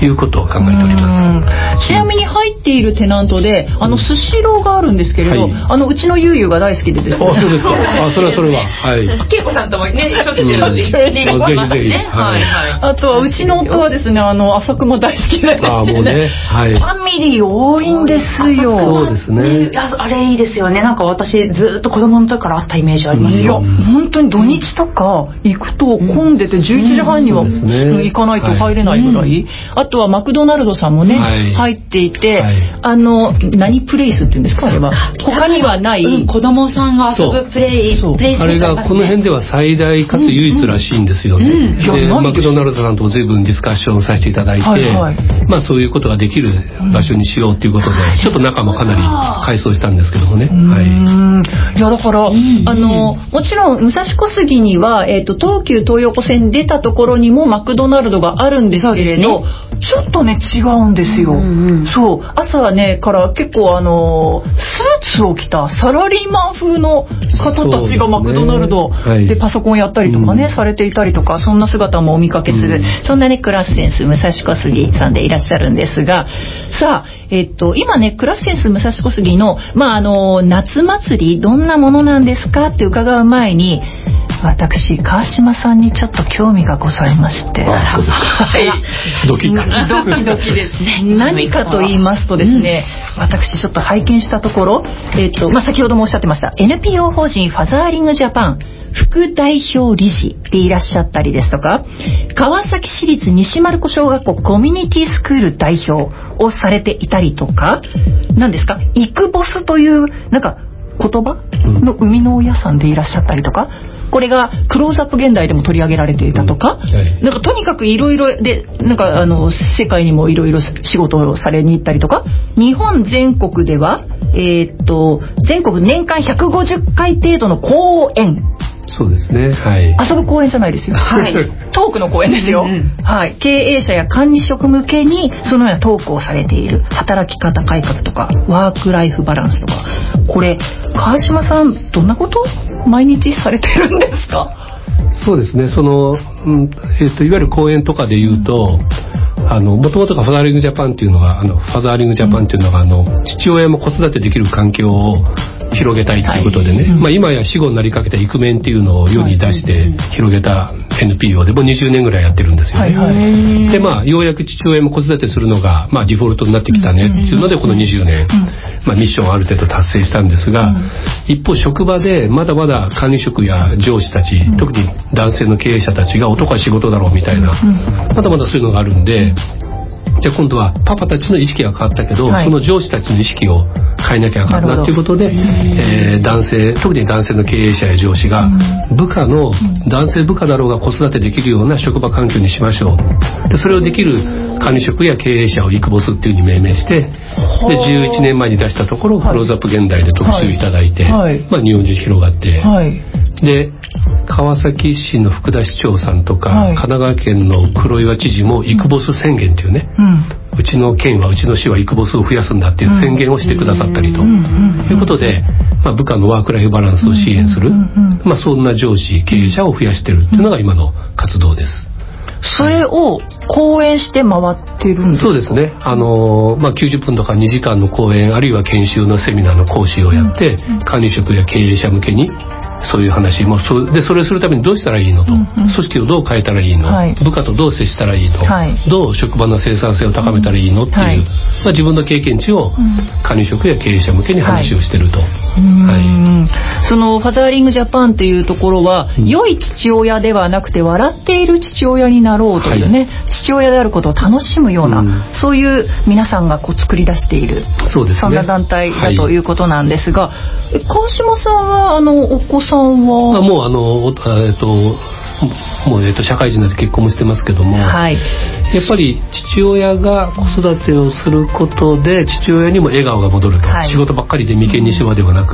いうことを考えております。 ちなみに入っているテナントであのスシローがあるんですけれど、はい、あのうちのゆうゆうが大好きでですね。 あ、そうですか。あ、それはそれは、はい。 恵子さんともねちょっと違うで、ね、 ぜひぜひ、 はい。あとはうちの夫はですね、あの浅熊大好きなんですね。 あ、もうね、はい。 ファミリー多いんですよ。 そうですね。 あれいいですよね。なんか私ずっと子供の時からあったイメージありますよ。 いや本当に土日とか行くと混んでてじゅういちじはんには行かないと入れないぐらい。はい、あとはマクドナルドさんもね、はい、入っていて、はい、あの何プレイスっていうんですか、あれは他にはない、うん、 子供さんが遊ぶプレイ、プレイスあれがこの辺では最大かつ唯一らしいんですよね。うんうん、でマクドナルドさんと随分ディスカッションさせていただいて、はいはい、まあそういうことができる場所にしようということで、うん、ちょっと中もかなり改装したんですけどもね。はい、 いやだから、うん、あのもちろん武蔵小杉には、えーと、東急東横線出たところにもマクドナルドがあるんですけれど、ね、ちょっとね違うんですよ。うんうん、そう朝はねから結構あのスーツを着たサラリーマン風の方たちがマクドナルドでパソコンやったりとかね、はい、されていたりとか、そんな姿もお見かけする、うん、そんなねクラスセンス武蔵小杉さんでいらっしゃるんですが、さあ、えっと、今ねクラスセンス武蔵小杉の、まあ、あの夏祭りどんなものなんですかって伺う前に、私川島さんにちょっと興味がございまして、 はい、ドキッドキドキですね。何かと言いますとですね、うん、私ちょっと拝見したところ、えっとまあ、先ほどもおっしゃってました エヌピーオー 法人ファザーリングジャパン副代表理事でいらっしゃったりですとか、川崎市立西丸子小学校コミュニティスクール代表をされていたりとか、何ですかイクボスというなんか言葉の生みの親さんでいらっしゃったりとか、これがクローズアップ現代でも取り上げられていたとか、うん、はい、なんかとにかくいろいろでなんかあの世界にもいろいろ仕事をされに行ったりとか、日本全国ではえー、っと全国年間ひゃくごじゅっかい程度の講演。 そうですね、はい、 遊ぶ公演じゃないですよ、はい、トークの公演ですよ、うんうん、はい、経営者や管理職向けにそのようなトークをされている、働き方改革とかワークライフバランスとか、これ川島さんどんなこと毎日されてるんですか？ そうですね、その、うんえー、といわゆる講演とかで言うと、あのもともとがファザーリングジャパンっていうのがあのファザーリングジャパンっていうのがあの父親も子育てできる環境を広げたいということでね、はい、まあ、今や死後になりかけたイクメンっていうのを世に出して広げた エヌピーオー でもうにじゅうねんぐらいやってるんですよね。はいはい、でまあようやく父親も子育てするのが、まあ、デフォルトになってきたねっていうのでこのにじゅうねん、まあ、ミッションをある程度達成したんですが、一方職場でまだまだ管理職や上司たち、特に男性の経営者たちが男は仕事だろうみたいな、まだまだそういうのがあるんで、じゃあ今度はパパたちの意識が変わったけど、はい、その上司たちの意識を変えなきゃあかんなということで、えー、男性特に男性の経営者や上司が部下の男性部下だろうが子育てできるような職場環境にしましょう。でそれをできる管理職や経営者をイクボスっていう風に命名して、でじゅういちねんまえに出したところ、はい、クローズアップ現代で特集いただいて、はい、まあ、日本中広がって、はい、で川崎市の福田市長さんとか、はい、神奈川県の黒岩知事もイクボス宣言っていうね、うん、うちの県はうちの市はイクボスを増やすんだっていう宣言をしてくださったりと、うん、いうことで、まあ、部下のワークライフバランスを支援する、うん、まあ、そんな上司経営者を増やしてるっていうのが今の活動です。 それを講演して回ってるんですか？ そうですね、あの、まあ、きゅうじゅっぷんとかにじかんの講演あるいは研修のセミナーの講師をやって、うん、管理職や経営者向けにそういう話もそでそれをするためにどうしたらいいのと、うんうん、組織をどう変えたらいいの、はい、部下とどう接したらいいの、はい、どう職場の生産性を高めたらいいのっていう、はい、まあ、自分の経験値を管理職や経営者向けに話をしてると、はいはい、そのファザーリングジャパンっていうところは、うん、良い父親ではなくて笑っている父親になろうというね、はい、父親であることを楽しむむような、うん、そういう皆さんがこう作り出している、 そうですね、 そんな団体だということなんですが、はい、川島さんはあのお子さんはあもうあのえっともう、えっと、社会人になって結婚もしてますけども、はい、やっぱり父親が子育てをすることで父親にも笑顔が戻ると、はい、仕事ばっかりで眉間にしわではなく、うん、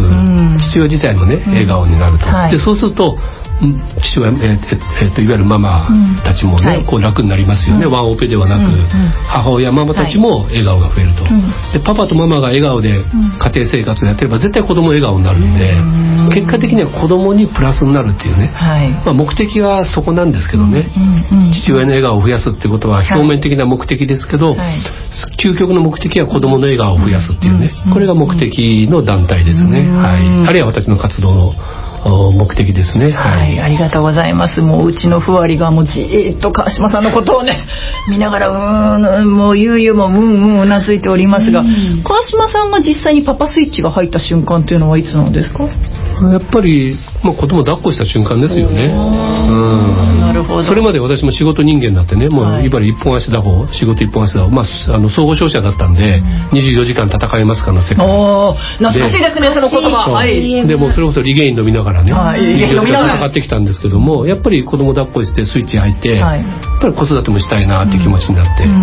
父親自体もね、うん、笑顔になると、はい、でそうすると父親、えーえー、といわゆるママたちもね、うんはい、こう楽になりますよね、うん、ワンオペではなく、うん、母親ママたちも笑顔が増えると、はい、でパパとママが笑顔で家庭生活をやってれば絶対子供笑顔になるんで、うん、結果的には子供にプラスになるっていうね、はいまあ、目的はそこなんですけどね、うんうんうん、父親の笑顔を増やすっていうことは表面的な目的ですけど、はい、究極の目的は子供の笑顔を増やすっていうね、これが目的の団体ですね、はい、あるいは私の活動の目的ですね、 はい、はい、ありがとうございます。もううちのふわりがもうじーっと川島さんのことをね見ながらうーんもうゆうゆうもうんうんうなずいておりますが、川島さんが実際にパパスイッチが入った瞬間というのはいつなんですか？ やっぱり、まあ、子供を抱っこした瞬間ですよね。うんなるほど。それまで私も仕事人間だってね、もういわゆる一本足打法、仕事一本足打法、まあ、あの総合商社だったんで、うん、にじゅうよじかん戦えますかの世界。 お懐かしいですねその言葉。 はい、でもそれこそリゲイン飲みながらね、はい、リゲイン飲みながら戦ってきたんですけども、やっぱり子供抱っこしてスイッチ入って、はい、やっぱり子育てもしたいなって気持ちになって、うん、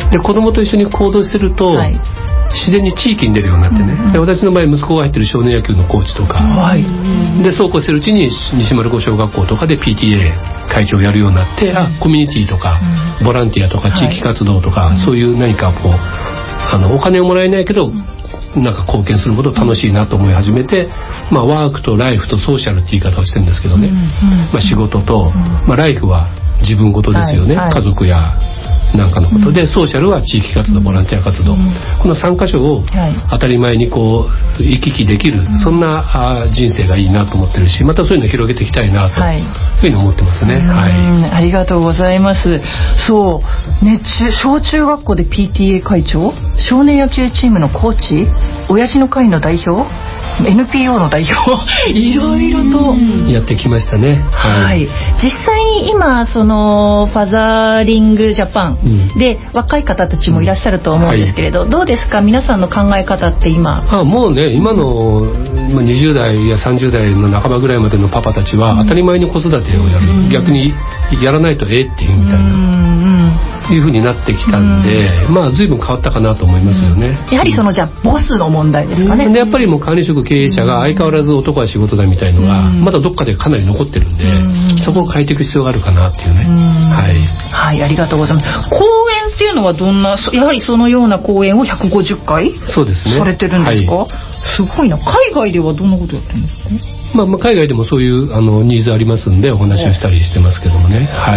で子供と一緒に行動してると、はい、自然に地域に出るようになってね、うん、で私の場合息子が入ってる少年野球のコーチとか、はい、でそうこうしてるうちに西丸子小学校とかで ピーティーエー 会長をやるようになって、うん、あコミュニティとか、うん、ボランティアとか地域活動とか、はい、そういう何かこうあのお金をもらえないけどなんか貢献すること楽しいなと思い始めて、まあ、ワークとライフとソーシャルって言い方をしてるんですけどね、うんまあ、仕事と、まあ、ライフは自分事ですよね、はいはい、家族やなんかのことで、うん、ソーシャルは地域活動、ボランティア活動、うん、このさん箇所を当たり前にこう行き来できる、うん、そんな人生がいいなと思ってるし、またそういうのを広げていきたいなというふうに思ってますね、はい、 ありがとうございます。そうね、中小中学校で ピーティーエー 会長、少年野球チームのコーチ、親父の会の代表、エヌピーオー の代表いろいろとやってきましたね、 はい、はい、実際に今そのファザーリングジャパンで、うん、若い方たちもいらっしゃると思うんですけれど、はい、どうですか皆さんの考え方って今。 あもうね今のにじゅう代やさんじゅう代の半ばぐらいまでのパパたちは当たり前に子育てをやる、うん、逆にやらないとえっていうみたいな、うんいう風になってきたんで、まあ随分変わったかなと思いますよね。 やはりそのじゃあボスの問題ですかね。 でやっぱりもう管理職経営者が相変わらず男は仕事だみたいのがまだどっかでかなり残ってるんで、そこを変えていく必要があるかなっていうね。はい、 はい、ありがとうございます。講演っていうのはどんな、やはりそのような講演をひゃくごじゅっかいそうですねされてるんですか？はい、すごいな。海外ではどんなことやってるんですか？ まあ、まあ海外でもそういうあのニーズありますんでお話をしたりしてますけどもね。はい。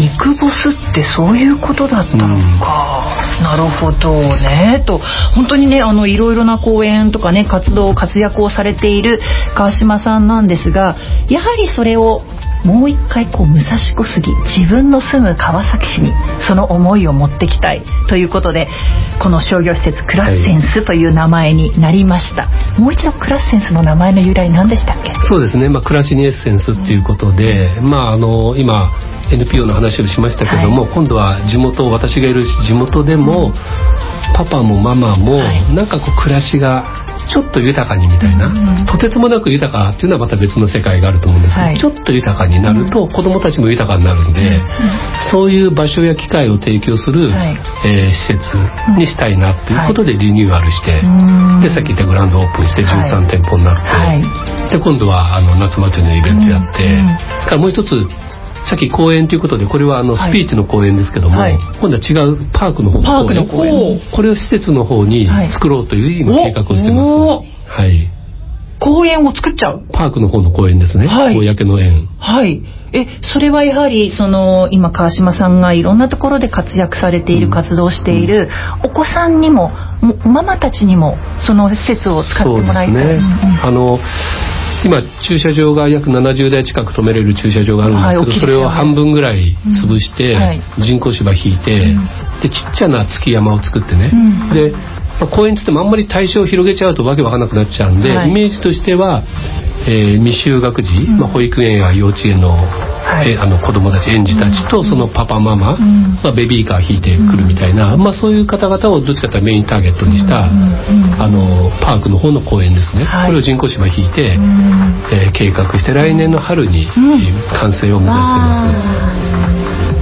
イクボスってそういうことだったのか。うん、なるほどね。と本当にねあのいろいろな講演とかね活動活躍をされている川島さんなんですが、やはりそれをもう一回こう武蔵小杉自分の住む川崎市にその思いを持ってきたいということでこの商業施設クラッセンスという名前になりました、はい、もう一度クラッセンスの名前の由来何でしたっけ？ そうですね、まあ、暮らしにエッセンスっていうことで、うんまあ、あの今 エヌピーオー の話をしましたけども、はい、今度は地元私がいる地元でも、うん、パパもママも、はい、なんかこう暮らしがちょっと豊かにみたいな、うん、とてつもなく豊かっていうのはまた別の世界があると思うんですけど、はい、ちょっと豊かになると子どもたちも豊かになるんで、うん、そういう場所や機会を提供する、はいえー、施設にしたいなっていうことでリニューアルして、はい、でさっき言ったグランドオープンしてじゅうさんてんぽになって、はい、で今度はあの夏祭りのイベントやって、うん、からもう一つさっき公園ということでこれはあのスピーチの公園ですけども、はい、今度は違うパークの方の公園、公園これを施設の方に作ろうという今計画をしてます、はい、 公園を作っちゃうパークの方の公園ですね、はい、公の園、 はい、えそれはやはりその今川島さんがいろんなところで活躍されている、うん、活動しているお子さんにもママたちにもその施設を使ってもらいたい。そうですね、うん、あの今駐車場が約ななじゅうだい近く止めれる駐車場があるんですけど、はい、それを半分ぐらい潰して、うんはい、人工芝引いて、うん、でちっちゃな築山を作ってね、うん、で、まあ、公園つってもあんまり対象を広げちゃうとわけわかんなくなっちゃうんで、はい、イメージとしてはえー、未就学児、うん、まあ、保育園や幼稚園の、はい、えー、あの子供たち園児たちとそのパパママ、うん、まあ、ベビーカー引いてくるみたいな、うん、まあ、そういう方々をどっちかというとメインターゲットにした、うん、あのパークの方の公園ですね、はい、これを人工芝引いて、うん、えー、計画して来年の春に完成を目指してます、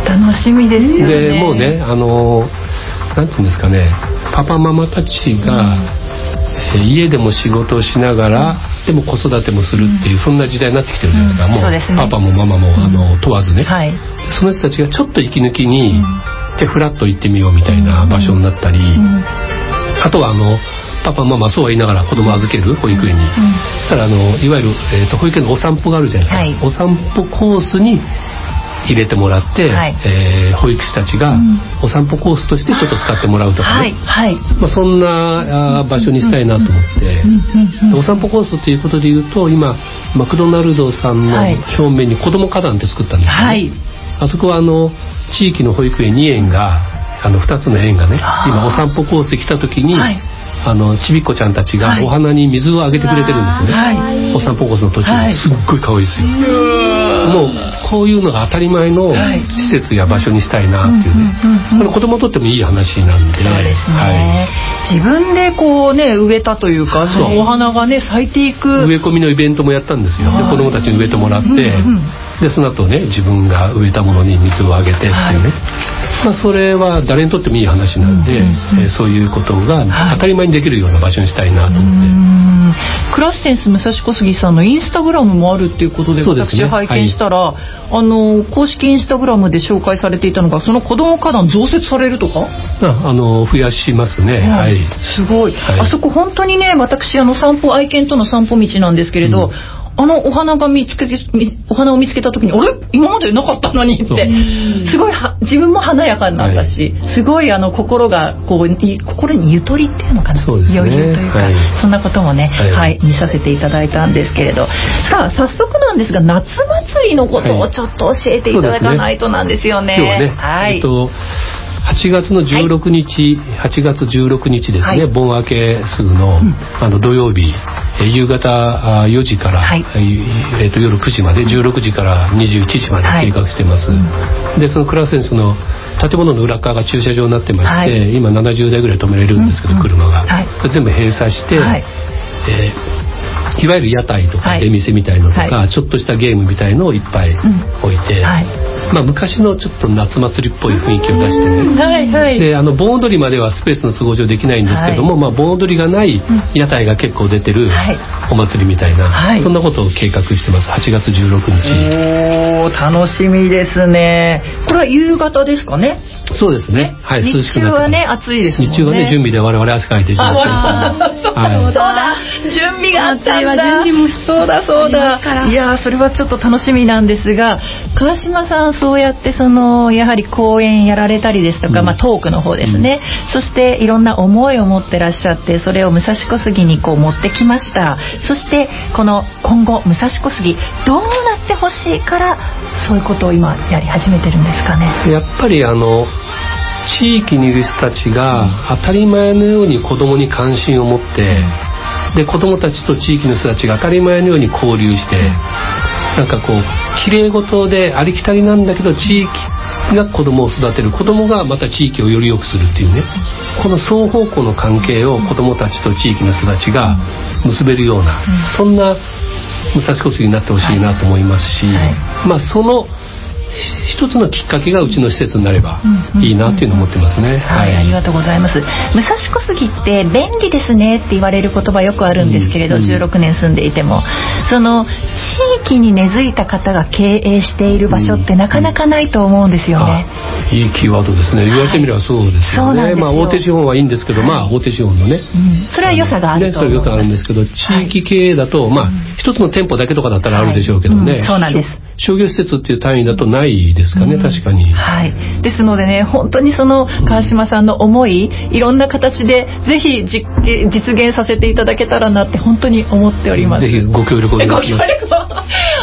うん、楽しみですよね。 でもうね、あのなんていうんですかね、パパママたちが、うん、家でも仕事をしながら、うん、でも子育てもするっていう、うん、そんな時代になってきてるじゃないですか、うん、もう、そうですね、パパもママも、うん、あの問わずね、はい、その人たちがちょっと息抜きに、うん、でフラッと行ってみようみたいな場所になったり、うん、あとはあのパパママそうは言いながら子供預ける保育園に、うん、そしたらあのいわゆる、えー、と保育園のお散歩があるじゃないですか、はい、お散歩コースに入れてもらって、はい、えー、保育士たちがお散歩コースとしてちょっと使ってもらうとかね、はいはい、まあ、そんな場所にしたいなと思って、うんうんうん、お散歩コースということでいうと今マクドナルドさんの正面に子ども花壇って作ったんですよね、はい、あそこはあの地域の保育園に園があのふたつの園がね今お散歩コースで来た時に、はい、あのちびっこちゃんたちがお花に水をあげてくれてるんですよね、はい、お散歩コースの途中ですっごい可愛いですよ、はい、もうこういうのが当たり前の施設や場所にしたいなっていうね、はい、子供にとってもいい話なんで、そうですね、 はい、自分でこうね植えたというかそのお花がね咲いていく植え込みのイベントもやったんですよ。で子供たちに植えてもらって、うんうん、でその後ね自分が植えたものに水をあげてっていうね、はい、まあ、それは誰にとってもいい話なんで、うんうんうん、えー、そういうことが当たり前にできるような場所にしたいなと思って、 うん、クラッセンス武蔵小杉さんのインスタグラムもあるっていうことで、私拝見したら、はい、あの公式インスタグラムで紹介されていたのがその子ども花壇増設されるとか、 ああの増やしますね、うん、はい、 すごい、はい、あそこ本当にね、私あの散歩愛犬との散歩道なんですけれど、うん、あのお花が見つけお花を見つけた時にあれ今までなかったのにってすごいは自分も華やかになったし、はい、すごいあの心がこう心にゆとりっていうのかな、 そうですね、 余裕というか、はい、そんなこともね、はいはい、見させていただいたんですけれど、さあ早速なんですが夏祭りのことをちょっと教えていただかないとなんですよね。 はい、今日はね、はい、えっとはちがつのじゅうろくにち、はい、はちがつじゅうろくにちですね、はい、盆明けすぐ の,、うん、あの土曜日、え夕方よじから、はい、えー、と夜くじまでじゅうろくじからにじゅういちじまで計画してます、はい、でそのクラセンスの建物の裏側が駐車場になってまして、はい、今ななじゅうだいぐらい止めれるんですけど、うん、車が、はい、全部閉鎖して、はい、えー、いわゆる屋台とか出店みたいのとか、はい、ちょっとしたゲームみたいのをいっぱい置いて、うん、はい、まあ、昔のちょっと夏祭りっぽい雰囲気を出してね、はいはい、であの盆踊りまではスペースの都合上できないんですけども、はい、まあ、盆踊りがない屋台が結構出てるお祭りみたいな、はい、そんなことを計画してます。はちがつじゅうろくにち。 おー、楽しみですね。これは夕方ですかね。 そうですね、はい、 日中はね暑いですもんね。 日中はね準備で我々汗かいてしまって、 そうだ、はい、そうだ、準備があったんだ。準備もそうだそうだ。いやそれはちょっと楽しみなんですが、川島さんそうやってそのやはり講演やられたりですとか、うん、まあ、トークの方ですね、うん、そしていろんな思いを持ってらっしゃって、それを武蔵小杉にこう持ってきました。そしてこの今後武蔵小杉どうなってほしいからそういうことを今やり始めてるんですかね。 やっぱりあの地域にいる人たちが当たり前のように子どもに関心を持って、うん、で子どもたちと地域の人たちが当たり前のように交流して、うん、なんかこう綺麗事でありきたりなんだけど地域が子どもを育てる、子どもがまた地域をより良くするっていうね、この双方向の関係を子どもたちと地域の人たちが結べるような、うん、そんな武蔵小杉になってほしいなと思いますし、はいはい、まあその一つのきっかけがうちの施設になればいいなっていうのを思ってますね。 はい、ありがとうございます。武蔵小杉って便利ですねって言われる言葉よくあるんですけれど、うん、じゅうろくねん住んでいてもその地域に根付いた方が経営している場所ってなかなかないと思うんですよね。 うん、いいキーワードですね。言われてみればそうですよね。はい、まあ大手資本はいいんですけど、まあ大手資本のね、うん、 それは良さがあると思います。 ね、それ良さあるんですけど、地域経営だと、はい、まあ一つの店舗だけとかだったらあるでしょうけどね。はい、うん、そうなんです。商業施設っていう単位だとないですかね、うん、確かに。 はい。ですのでね、本当にその川島さんの思い、いろんな形でぜひ実実現させていただけたらなって本当に思っております。 ぜひご協力お願いします。 ご協力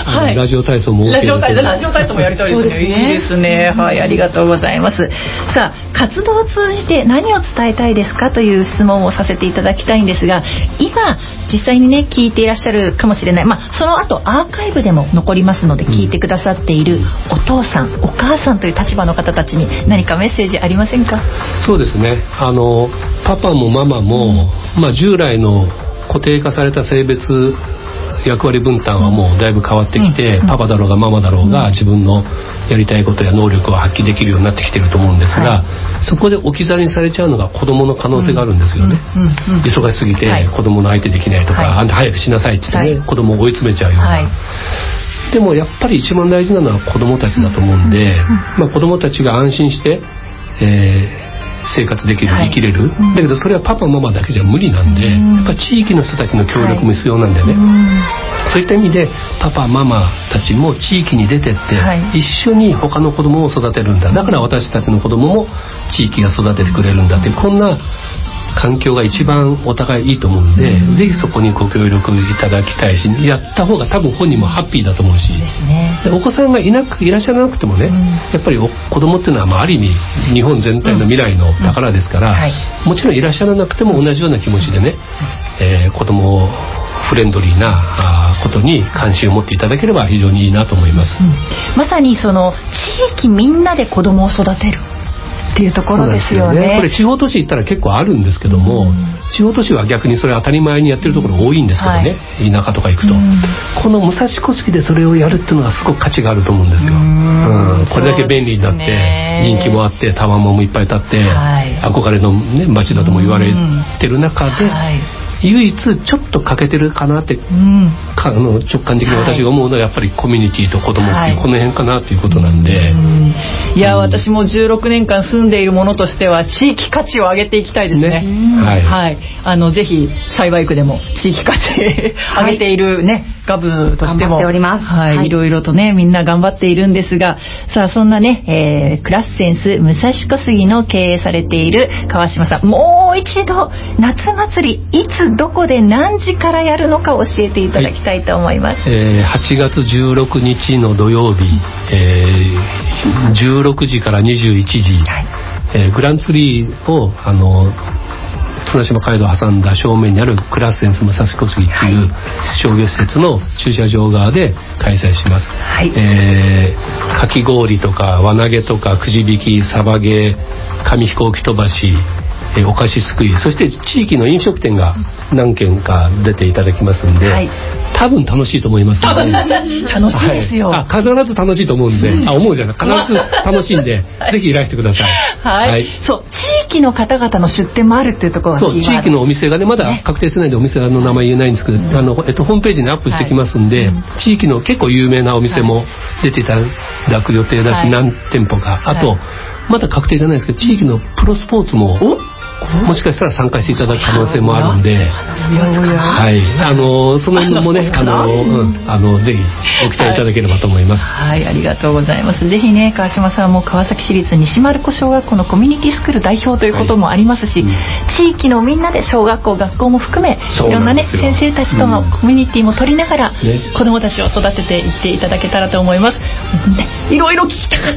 はい、ラジオ体操も OK です、ね、 ラジオ体操、ラジオ体操もやりたいですね。ですね、いいですね。はい、ありがとうございます。さあ、活動を通じて何を伝えたいですかという質問をさせていただきたいんですが、今実際にね聞いていらっしゃるかもしれない、まあ、その後アーカイブでも残りますので聞いてくださっているお父さんお母さんという立場の方たちに何かメッセージありませんか？ そうですね、あのパパもママも、うん、まあ、従来の固定化された性別役割分担はもうだいぶ変わってきて、うん、パパだろうがママだろうが自分のやりたいことや能力を発揮できるようになってきてると思うんですが、はい、そこで置き去りにされちゃうのが子供の可能性があるんですよね、うんうんうん、忙しすぎて子供の相手できないとか、はい、あんた早くしなさいって言ってね、はい、子供を追い詰めちゃうような、はい、でもやっぱり一番大事なのは子供たちだと思うんで、まあ、子供たちが安心して、えー生活できる、生きれる、はい、だけどそれはパパママだけじゃ無理なんで、やっぱ地域の人たちの協力も必要なんでね、はい、そういった意味でパパママたちも地域に出てって、はい、一緒に他の子供を育てるんだ、だから私たちの子供も地域が育ててくれるんだっていう、こんな環境が一番お互いいいと思うんで、うん、ぜひそこにご協力いただきたいし、やった方が多分本人もハッピーだと思うし、ですね、でお子さんがいなくいらっしゃらなくてもね、うん、やっぱりお子供っていうのは、まあ、ある意味日本全体の未来の宝ですから、うんうんはい、もちろんいらっしゃらなくても同じような気持ちでね、えー、子供をフレンドリーなことに関心を持っていただければ非常にいいなと思います、うん、 まさにその地域みんなで子供を育てるっていうところですよ ね, よね。 これ地方都市行ったら結構あるんですけども、うん、地方都市は逆にそれ当たり前にやってるところ多いんですけどね、はい、田舎とか行くと、うん、この武蔵小杉でそれをやるっていうのはすごく価値があると思うんですよ、うんうん、これだけ便利になって、ね、人気もあってタワーもいっぱい建って、はい、憧れの、ね、街だとも言われてる中で、はい唯一ちょっと欠けてるかなって、うん、かあの直感的に私が思うのはやっぱりコミュニティと子供っていうこの辺かなということなんで、はいうん、 いや、うん、私もじゅうろくねんかん住んでいるものとしては地域価値を上げていきたいですね、ねはいはい、あのぜひ幸区でも地域価値上げているね、ガブとしても頑張っております、 はいはい、いろいろとねみんな頑張っているんですが、さあそんなね、えー、クラッセンス武蔵小杉の経営されている川島さん、もう一度夏祭りいつどこで何時からやるのか教えていただきたいと思います、 はいえー、はちがつじゅうろくにちの土曜日、えー、じゅうろくじからにじゅういちじ、はいえー、グランツリーをあの綱島街道を挟んだ正面にあるクラッセンス武蔵小杉っていう商業施設の駐車場側で開催します、はいえー、かき氷とか輪投げとかくじ引きサバゲー紙飛行機飛ばしえお菓子すくい、そして地域の飲食店が何軒か出ていただきますんで、はい、多分楽しいと思いますので楽しいですよ、 はい、あ必ず楽しいと思うんで、うん、あ思うじゃない必ず楽しいんで、はい、ぜひいらしてください、 はいはい、そう地域の方々の出店もあるっていうところがそう地域のお店がねまだ確定してないんでお店の名前言えないんですけど、うんあのえっと、ホームページにアップしてきますんで、はいうん、地域の結構有名なお店も出ていただく予定だし、はい、何店舗かあと、はい、まだ確定じゃないですけど地域のプロスポーツももしかしたら参加していただく可能性もあるんで、はい、あのその辺もね、あの、うん、あのぜひご期待いただければと思います。 はい、はい、ありがとうございます。ぜひね、川島さんも川崎市立西丸子小学校のコミュニティスクール代表ということもありますし、はいうん、地域のみんなで小学校学校も含めいろんなね先生たちとのコミュニティも取りながら、うんね、子どもたちを育てていっていただけたらと思います。ね、いろいろ聞きたかった、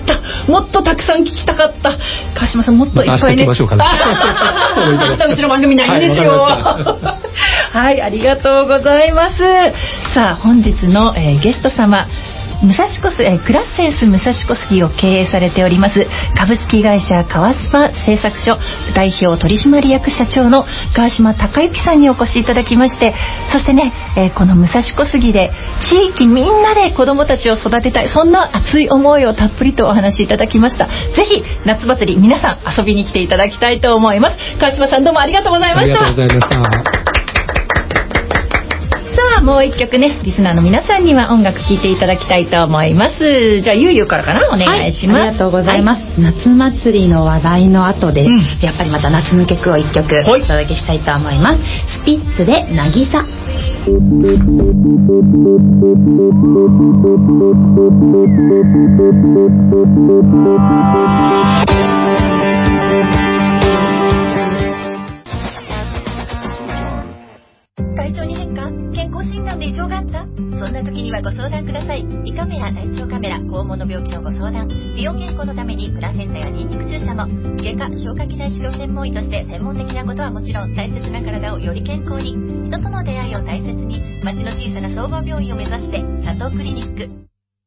もっとたくさん聞きたかった。川島さんもっといっぱいね。 また明日行きましょうかね。 うちの番組ないんですよ。はい、ありがとうございます。さあ本日の、えー、ゲスト様武蔵小杉、えー、クラッセンス武蔵小杉を経営されております株式会社川島製作所代表取締役社長の川島隆之さんにお越しいただきまして、そしてね、えー、この武蔵小杉で地域みんなで子どもたちを育てたい、そんな熱い思いをたっぷりとお話しいただきました。ぜひ夏祭り皆さん遊びに来ていただきたいと思います。川島さんどうもありがとうございました。 ありがとうございました。 さあもう一曲ね、リスナーの皆さんには音楽聴いていただきたいと思います。じゃあゆうゆうからかな、お願いします、 はい、ありがとうございます、はい、夏祭りの話題の後で、うん、やっぱりまた夏の曲を一曲お届けしたいと思います。スピッツで渚。 体調に変化、健康診断で異常があった？そんな時にはご相談ください。 の外科消化器内治療専門医として専門的なことはもちろん、大切な体をより健康に、人との出会いを大切に、町の小さな総合病院を目指して佐藤クリニック。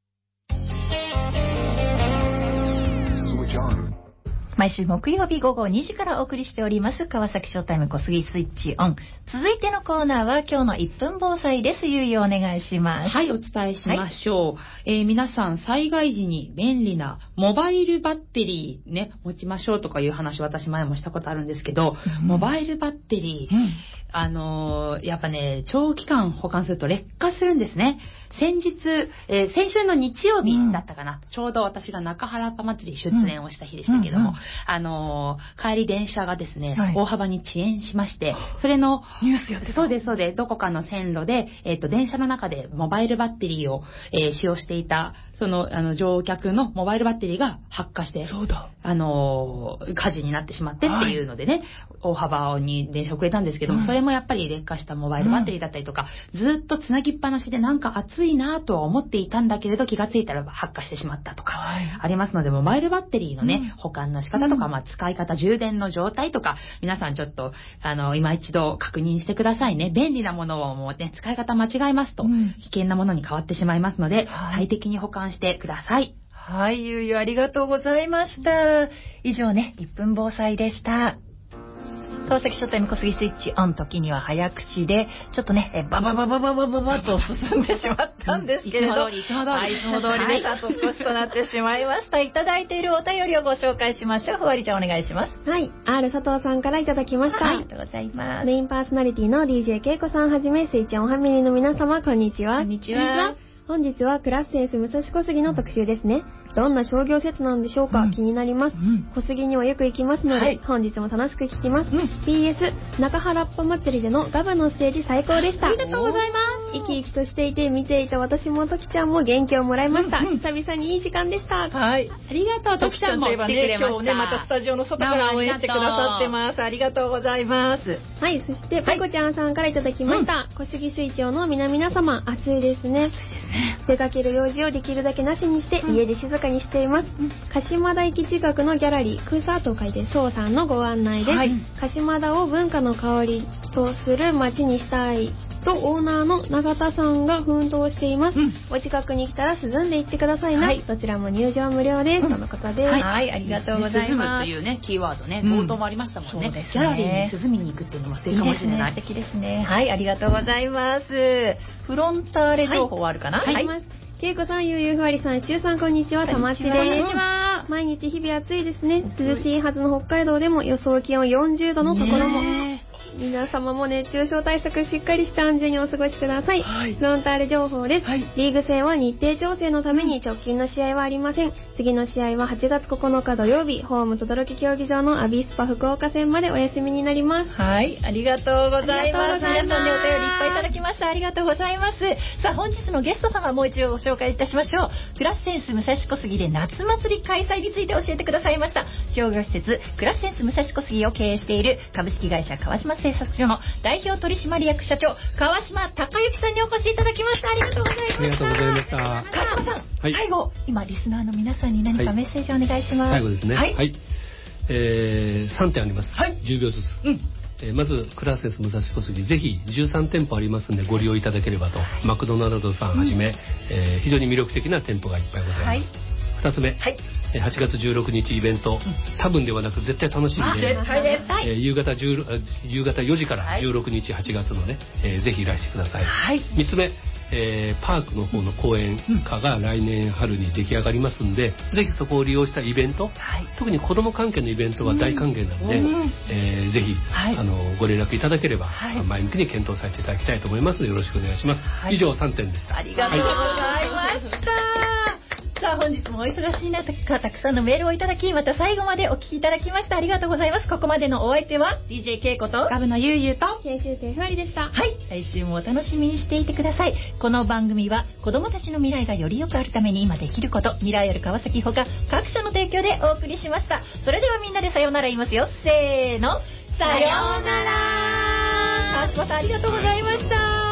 毎週木曜日午後にじからお送りしております川崎ショータイム小杉スイッチオン。続いてのコーナーは今日のいっぷん防災です。ゆうゆうお願いします。 はい、お伝えしましょう、はい。えー、皆さん災害時に便利なモバイルバッテリーね持ちましょうとかいう話、私前もしたことあるんですけど、うん、モバイルバッテリー、うん、あのー、やっぱね長期間保管すると劣化するんですね。先日、えー、先週の日曜日だったかな、うん、ちょうど私が中原っぱ祭り出演をした日でしたけども、うんうんうん、あのー、帰り電車がですね、はい、大幅に遅延しまして、それのニュースやってた。 そうですそうです、どこかの線路で、えっと電車の中でモバイルバッテリーを、えー、使用していたそのあの乗客のモバイルバッテリーが発火して、 そうだ、 あのー、火事になってしまってっていうのでね、はい、大幅に電車遅れたんですけども、うん、それもやっぱり劣化したモバイルバッテリーだったりとか、うん、ずっとつなぎっぱなしでなんか熱いなとは思っていたんだけれど、気がついたら発火してしまったとか、はい、ありますので、モバイルバッテリーのね、うん、保管の仕方とか、まあ、使い方、充電の状態とか、皆さんちょっとあの今一度確認してくださいね。便利なものをもうね、使い方間違えますと、うん、危険なものに変わってしまいますので、はい、最適に保管してください。 はい、ゆうゆうありがとうございました。以上ね、いっぷん防災でした。川崎書店小杉スイッチオン、時には早口でちょっとね、えババババババババと進んでしまったんですけれど、 うん、いつも通りいつも通り、 はい、いつも通りであと少しとなってしまいました。いただいているお便りをご紹介しましょう。ふわりちゃんお願いします。 はい、R 佐藤さんからいただきました。 ありがとうございます。 メインパーソナリティの ディージェー けいこさんはじめ、スイッチオンファミリーの皆様、こんにちは。 こんにちは。 本日はクラッセンス武蔵小杉の特集ですね。どんな商業施設なんでしょうか、うん、気になります、うん、小杉にはよく行きますので、はい、本日も楽しく聞きます、うん、ピーエス 中原っぱ祭りでのガブのステージ最高でした。 ありがとうございます。 生き生きとしていて見ていた私もときちゃんも元気をもらいました、うんうん、久々にいい時間でした。 はい、 ありがとう。ときちゃんも来てくれました。 今日ね、またスタジオの外から応援してくださってます。ありがとうございます。 はい、そしてペコちゃんさんからいただきました、はい、小杉水町の皆々様、暑いですね。出かける用事をできるだけなしにして、うん、家で静かにしています、うん、鹿島田駅近くのギャラリー草と書いてそうさんのご案内です、はい、鹿島田を文化の香りとする街にしたいとオーナーの永田さんが奮闘しています、うん、お近くに来たら涼んでいってくださいな、はい、どちらも入場無料です、うん、とのことです、 はい、はい、ありがとうございます。 涼むというねキーワードね、冒頭もありましたもんね、うん、そうですね。ギャラリーに涼みに行くっていうのも素敵かもしれない。 いいですね、素敵ですね。はい、ありがとうございます。フロンターレ情報あるかな。 はい、はい、はい、けいこさん、ゆうゆうふわりさん、しゅうさん、こんにちは。たまちです。 こんにちは。 毎日日々暑いですね。涼しいはずの北海道でも予想気温よんじゅうどのところも。皆様も熱中症対策しっかりして安全にお過ごしください。はい、フロンターレ情報です、はい。リーグ戦は日程調整のために直近の試合はありません。次の試合ははちがつここのか土曜日、ホーム等々力競技場のアビスパ福岡戦までお休みになります。 はい、ありがとうございます。皆さんね、お便りいっぱいいただきました。ありがとうございます。さあ、本日のゲスト様もう一度ご紹介いたしましょう。クラッセンス武蔵小杉で夏祭り開催について教えてくださいました。商業施設クラッセンス武蔵小杉を経営している株式会社川島製作所の代表取締役社長川島隆之さんにお越しいただきました。ありがとうございました。 ありがとうございました。 川島さん、はい、最後今リスナーの皆さんに何かメッセージをお願いします。 はい、最後ですね。はい、はい、えー、さんてんあります。はい、じゅうびょうずつ。うん。えー、まずクラッセンス武蔵小杉ぜひじゅうさんてんぽありますのでご利用いただければと、マクドナルドさんはじめ、うん、えー、非常に魅力的な店舗がいっぱいございます。はい、ふたつめ、はい、はちがつじゅうろくにちイベント、うん、多分ではなく絶対楽しんで、 絶対です、 えー、夕方じゅう夕方よじからじゅうろくにちはちがつのね、えー、ぜひいらしてください。はい、みっつめ、えー、パークの方の公園化が来年春に出来上がりますんで、うん、ぜひそこを利用したイベント、はい、特に子ども関係のイベントは大歓迎なので、うん、えー、ぜひ、はい、あのご連絡いただければ、はい、前向きに検討させていただきたいと思います。よろしくお願いします。はい、以上さんてんでした。 ありがとうございました。さあ、本日もお忙しい中たくさんのメールをいただき、また最後までお聞きいただきました。ありがとうございます。ここまでのお相手は ディージェー けいことガブのゆうゆうと研修生ふわりでした。 はい、来週もお楽しみにしていてください。この番組は子どもたちの未来がより良くあるために今できること、未来ある川崎ほか各社の提供でお送りしました。それではみんなでさようなら言いますよ。せーの、さようなら。川島さん、ありがとうございました。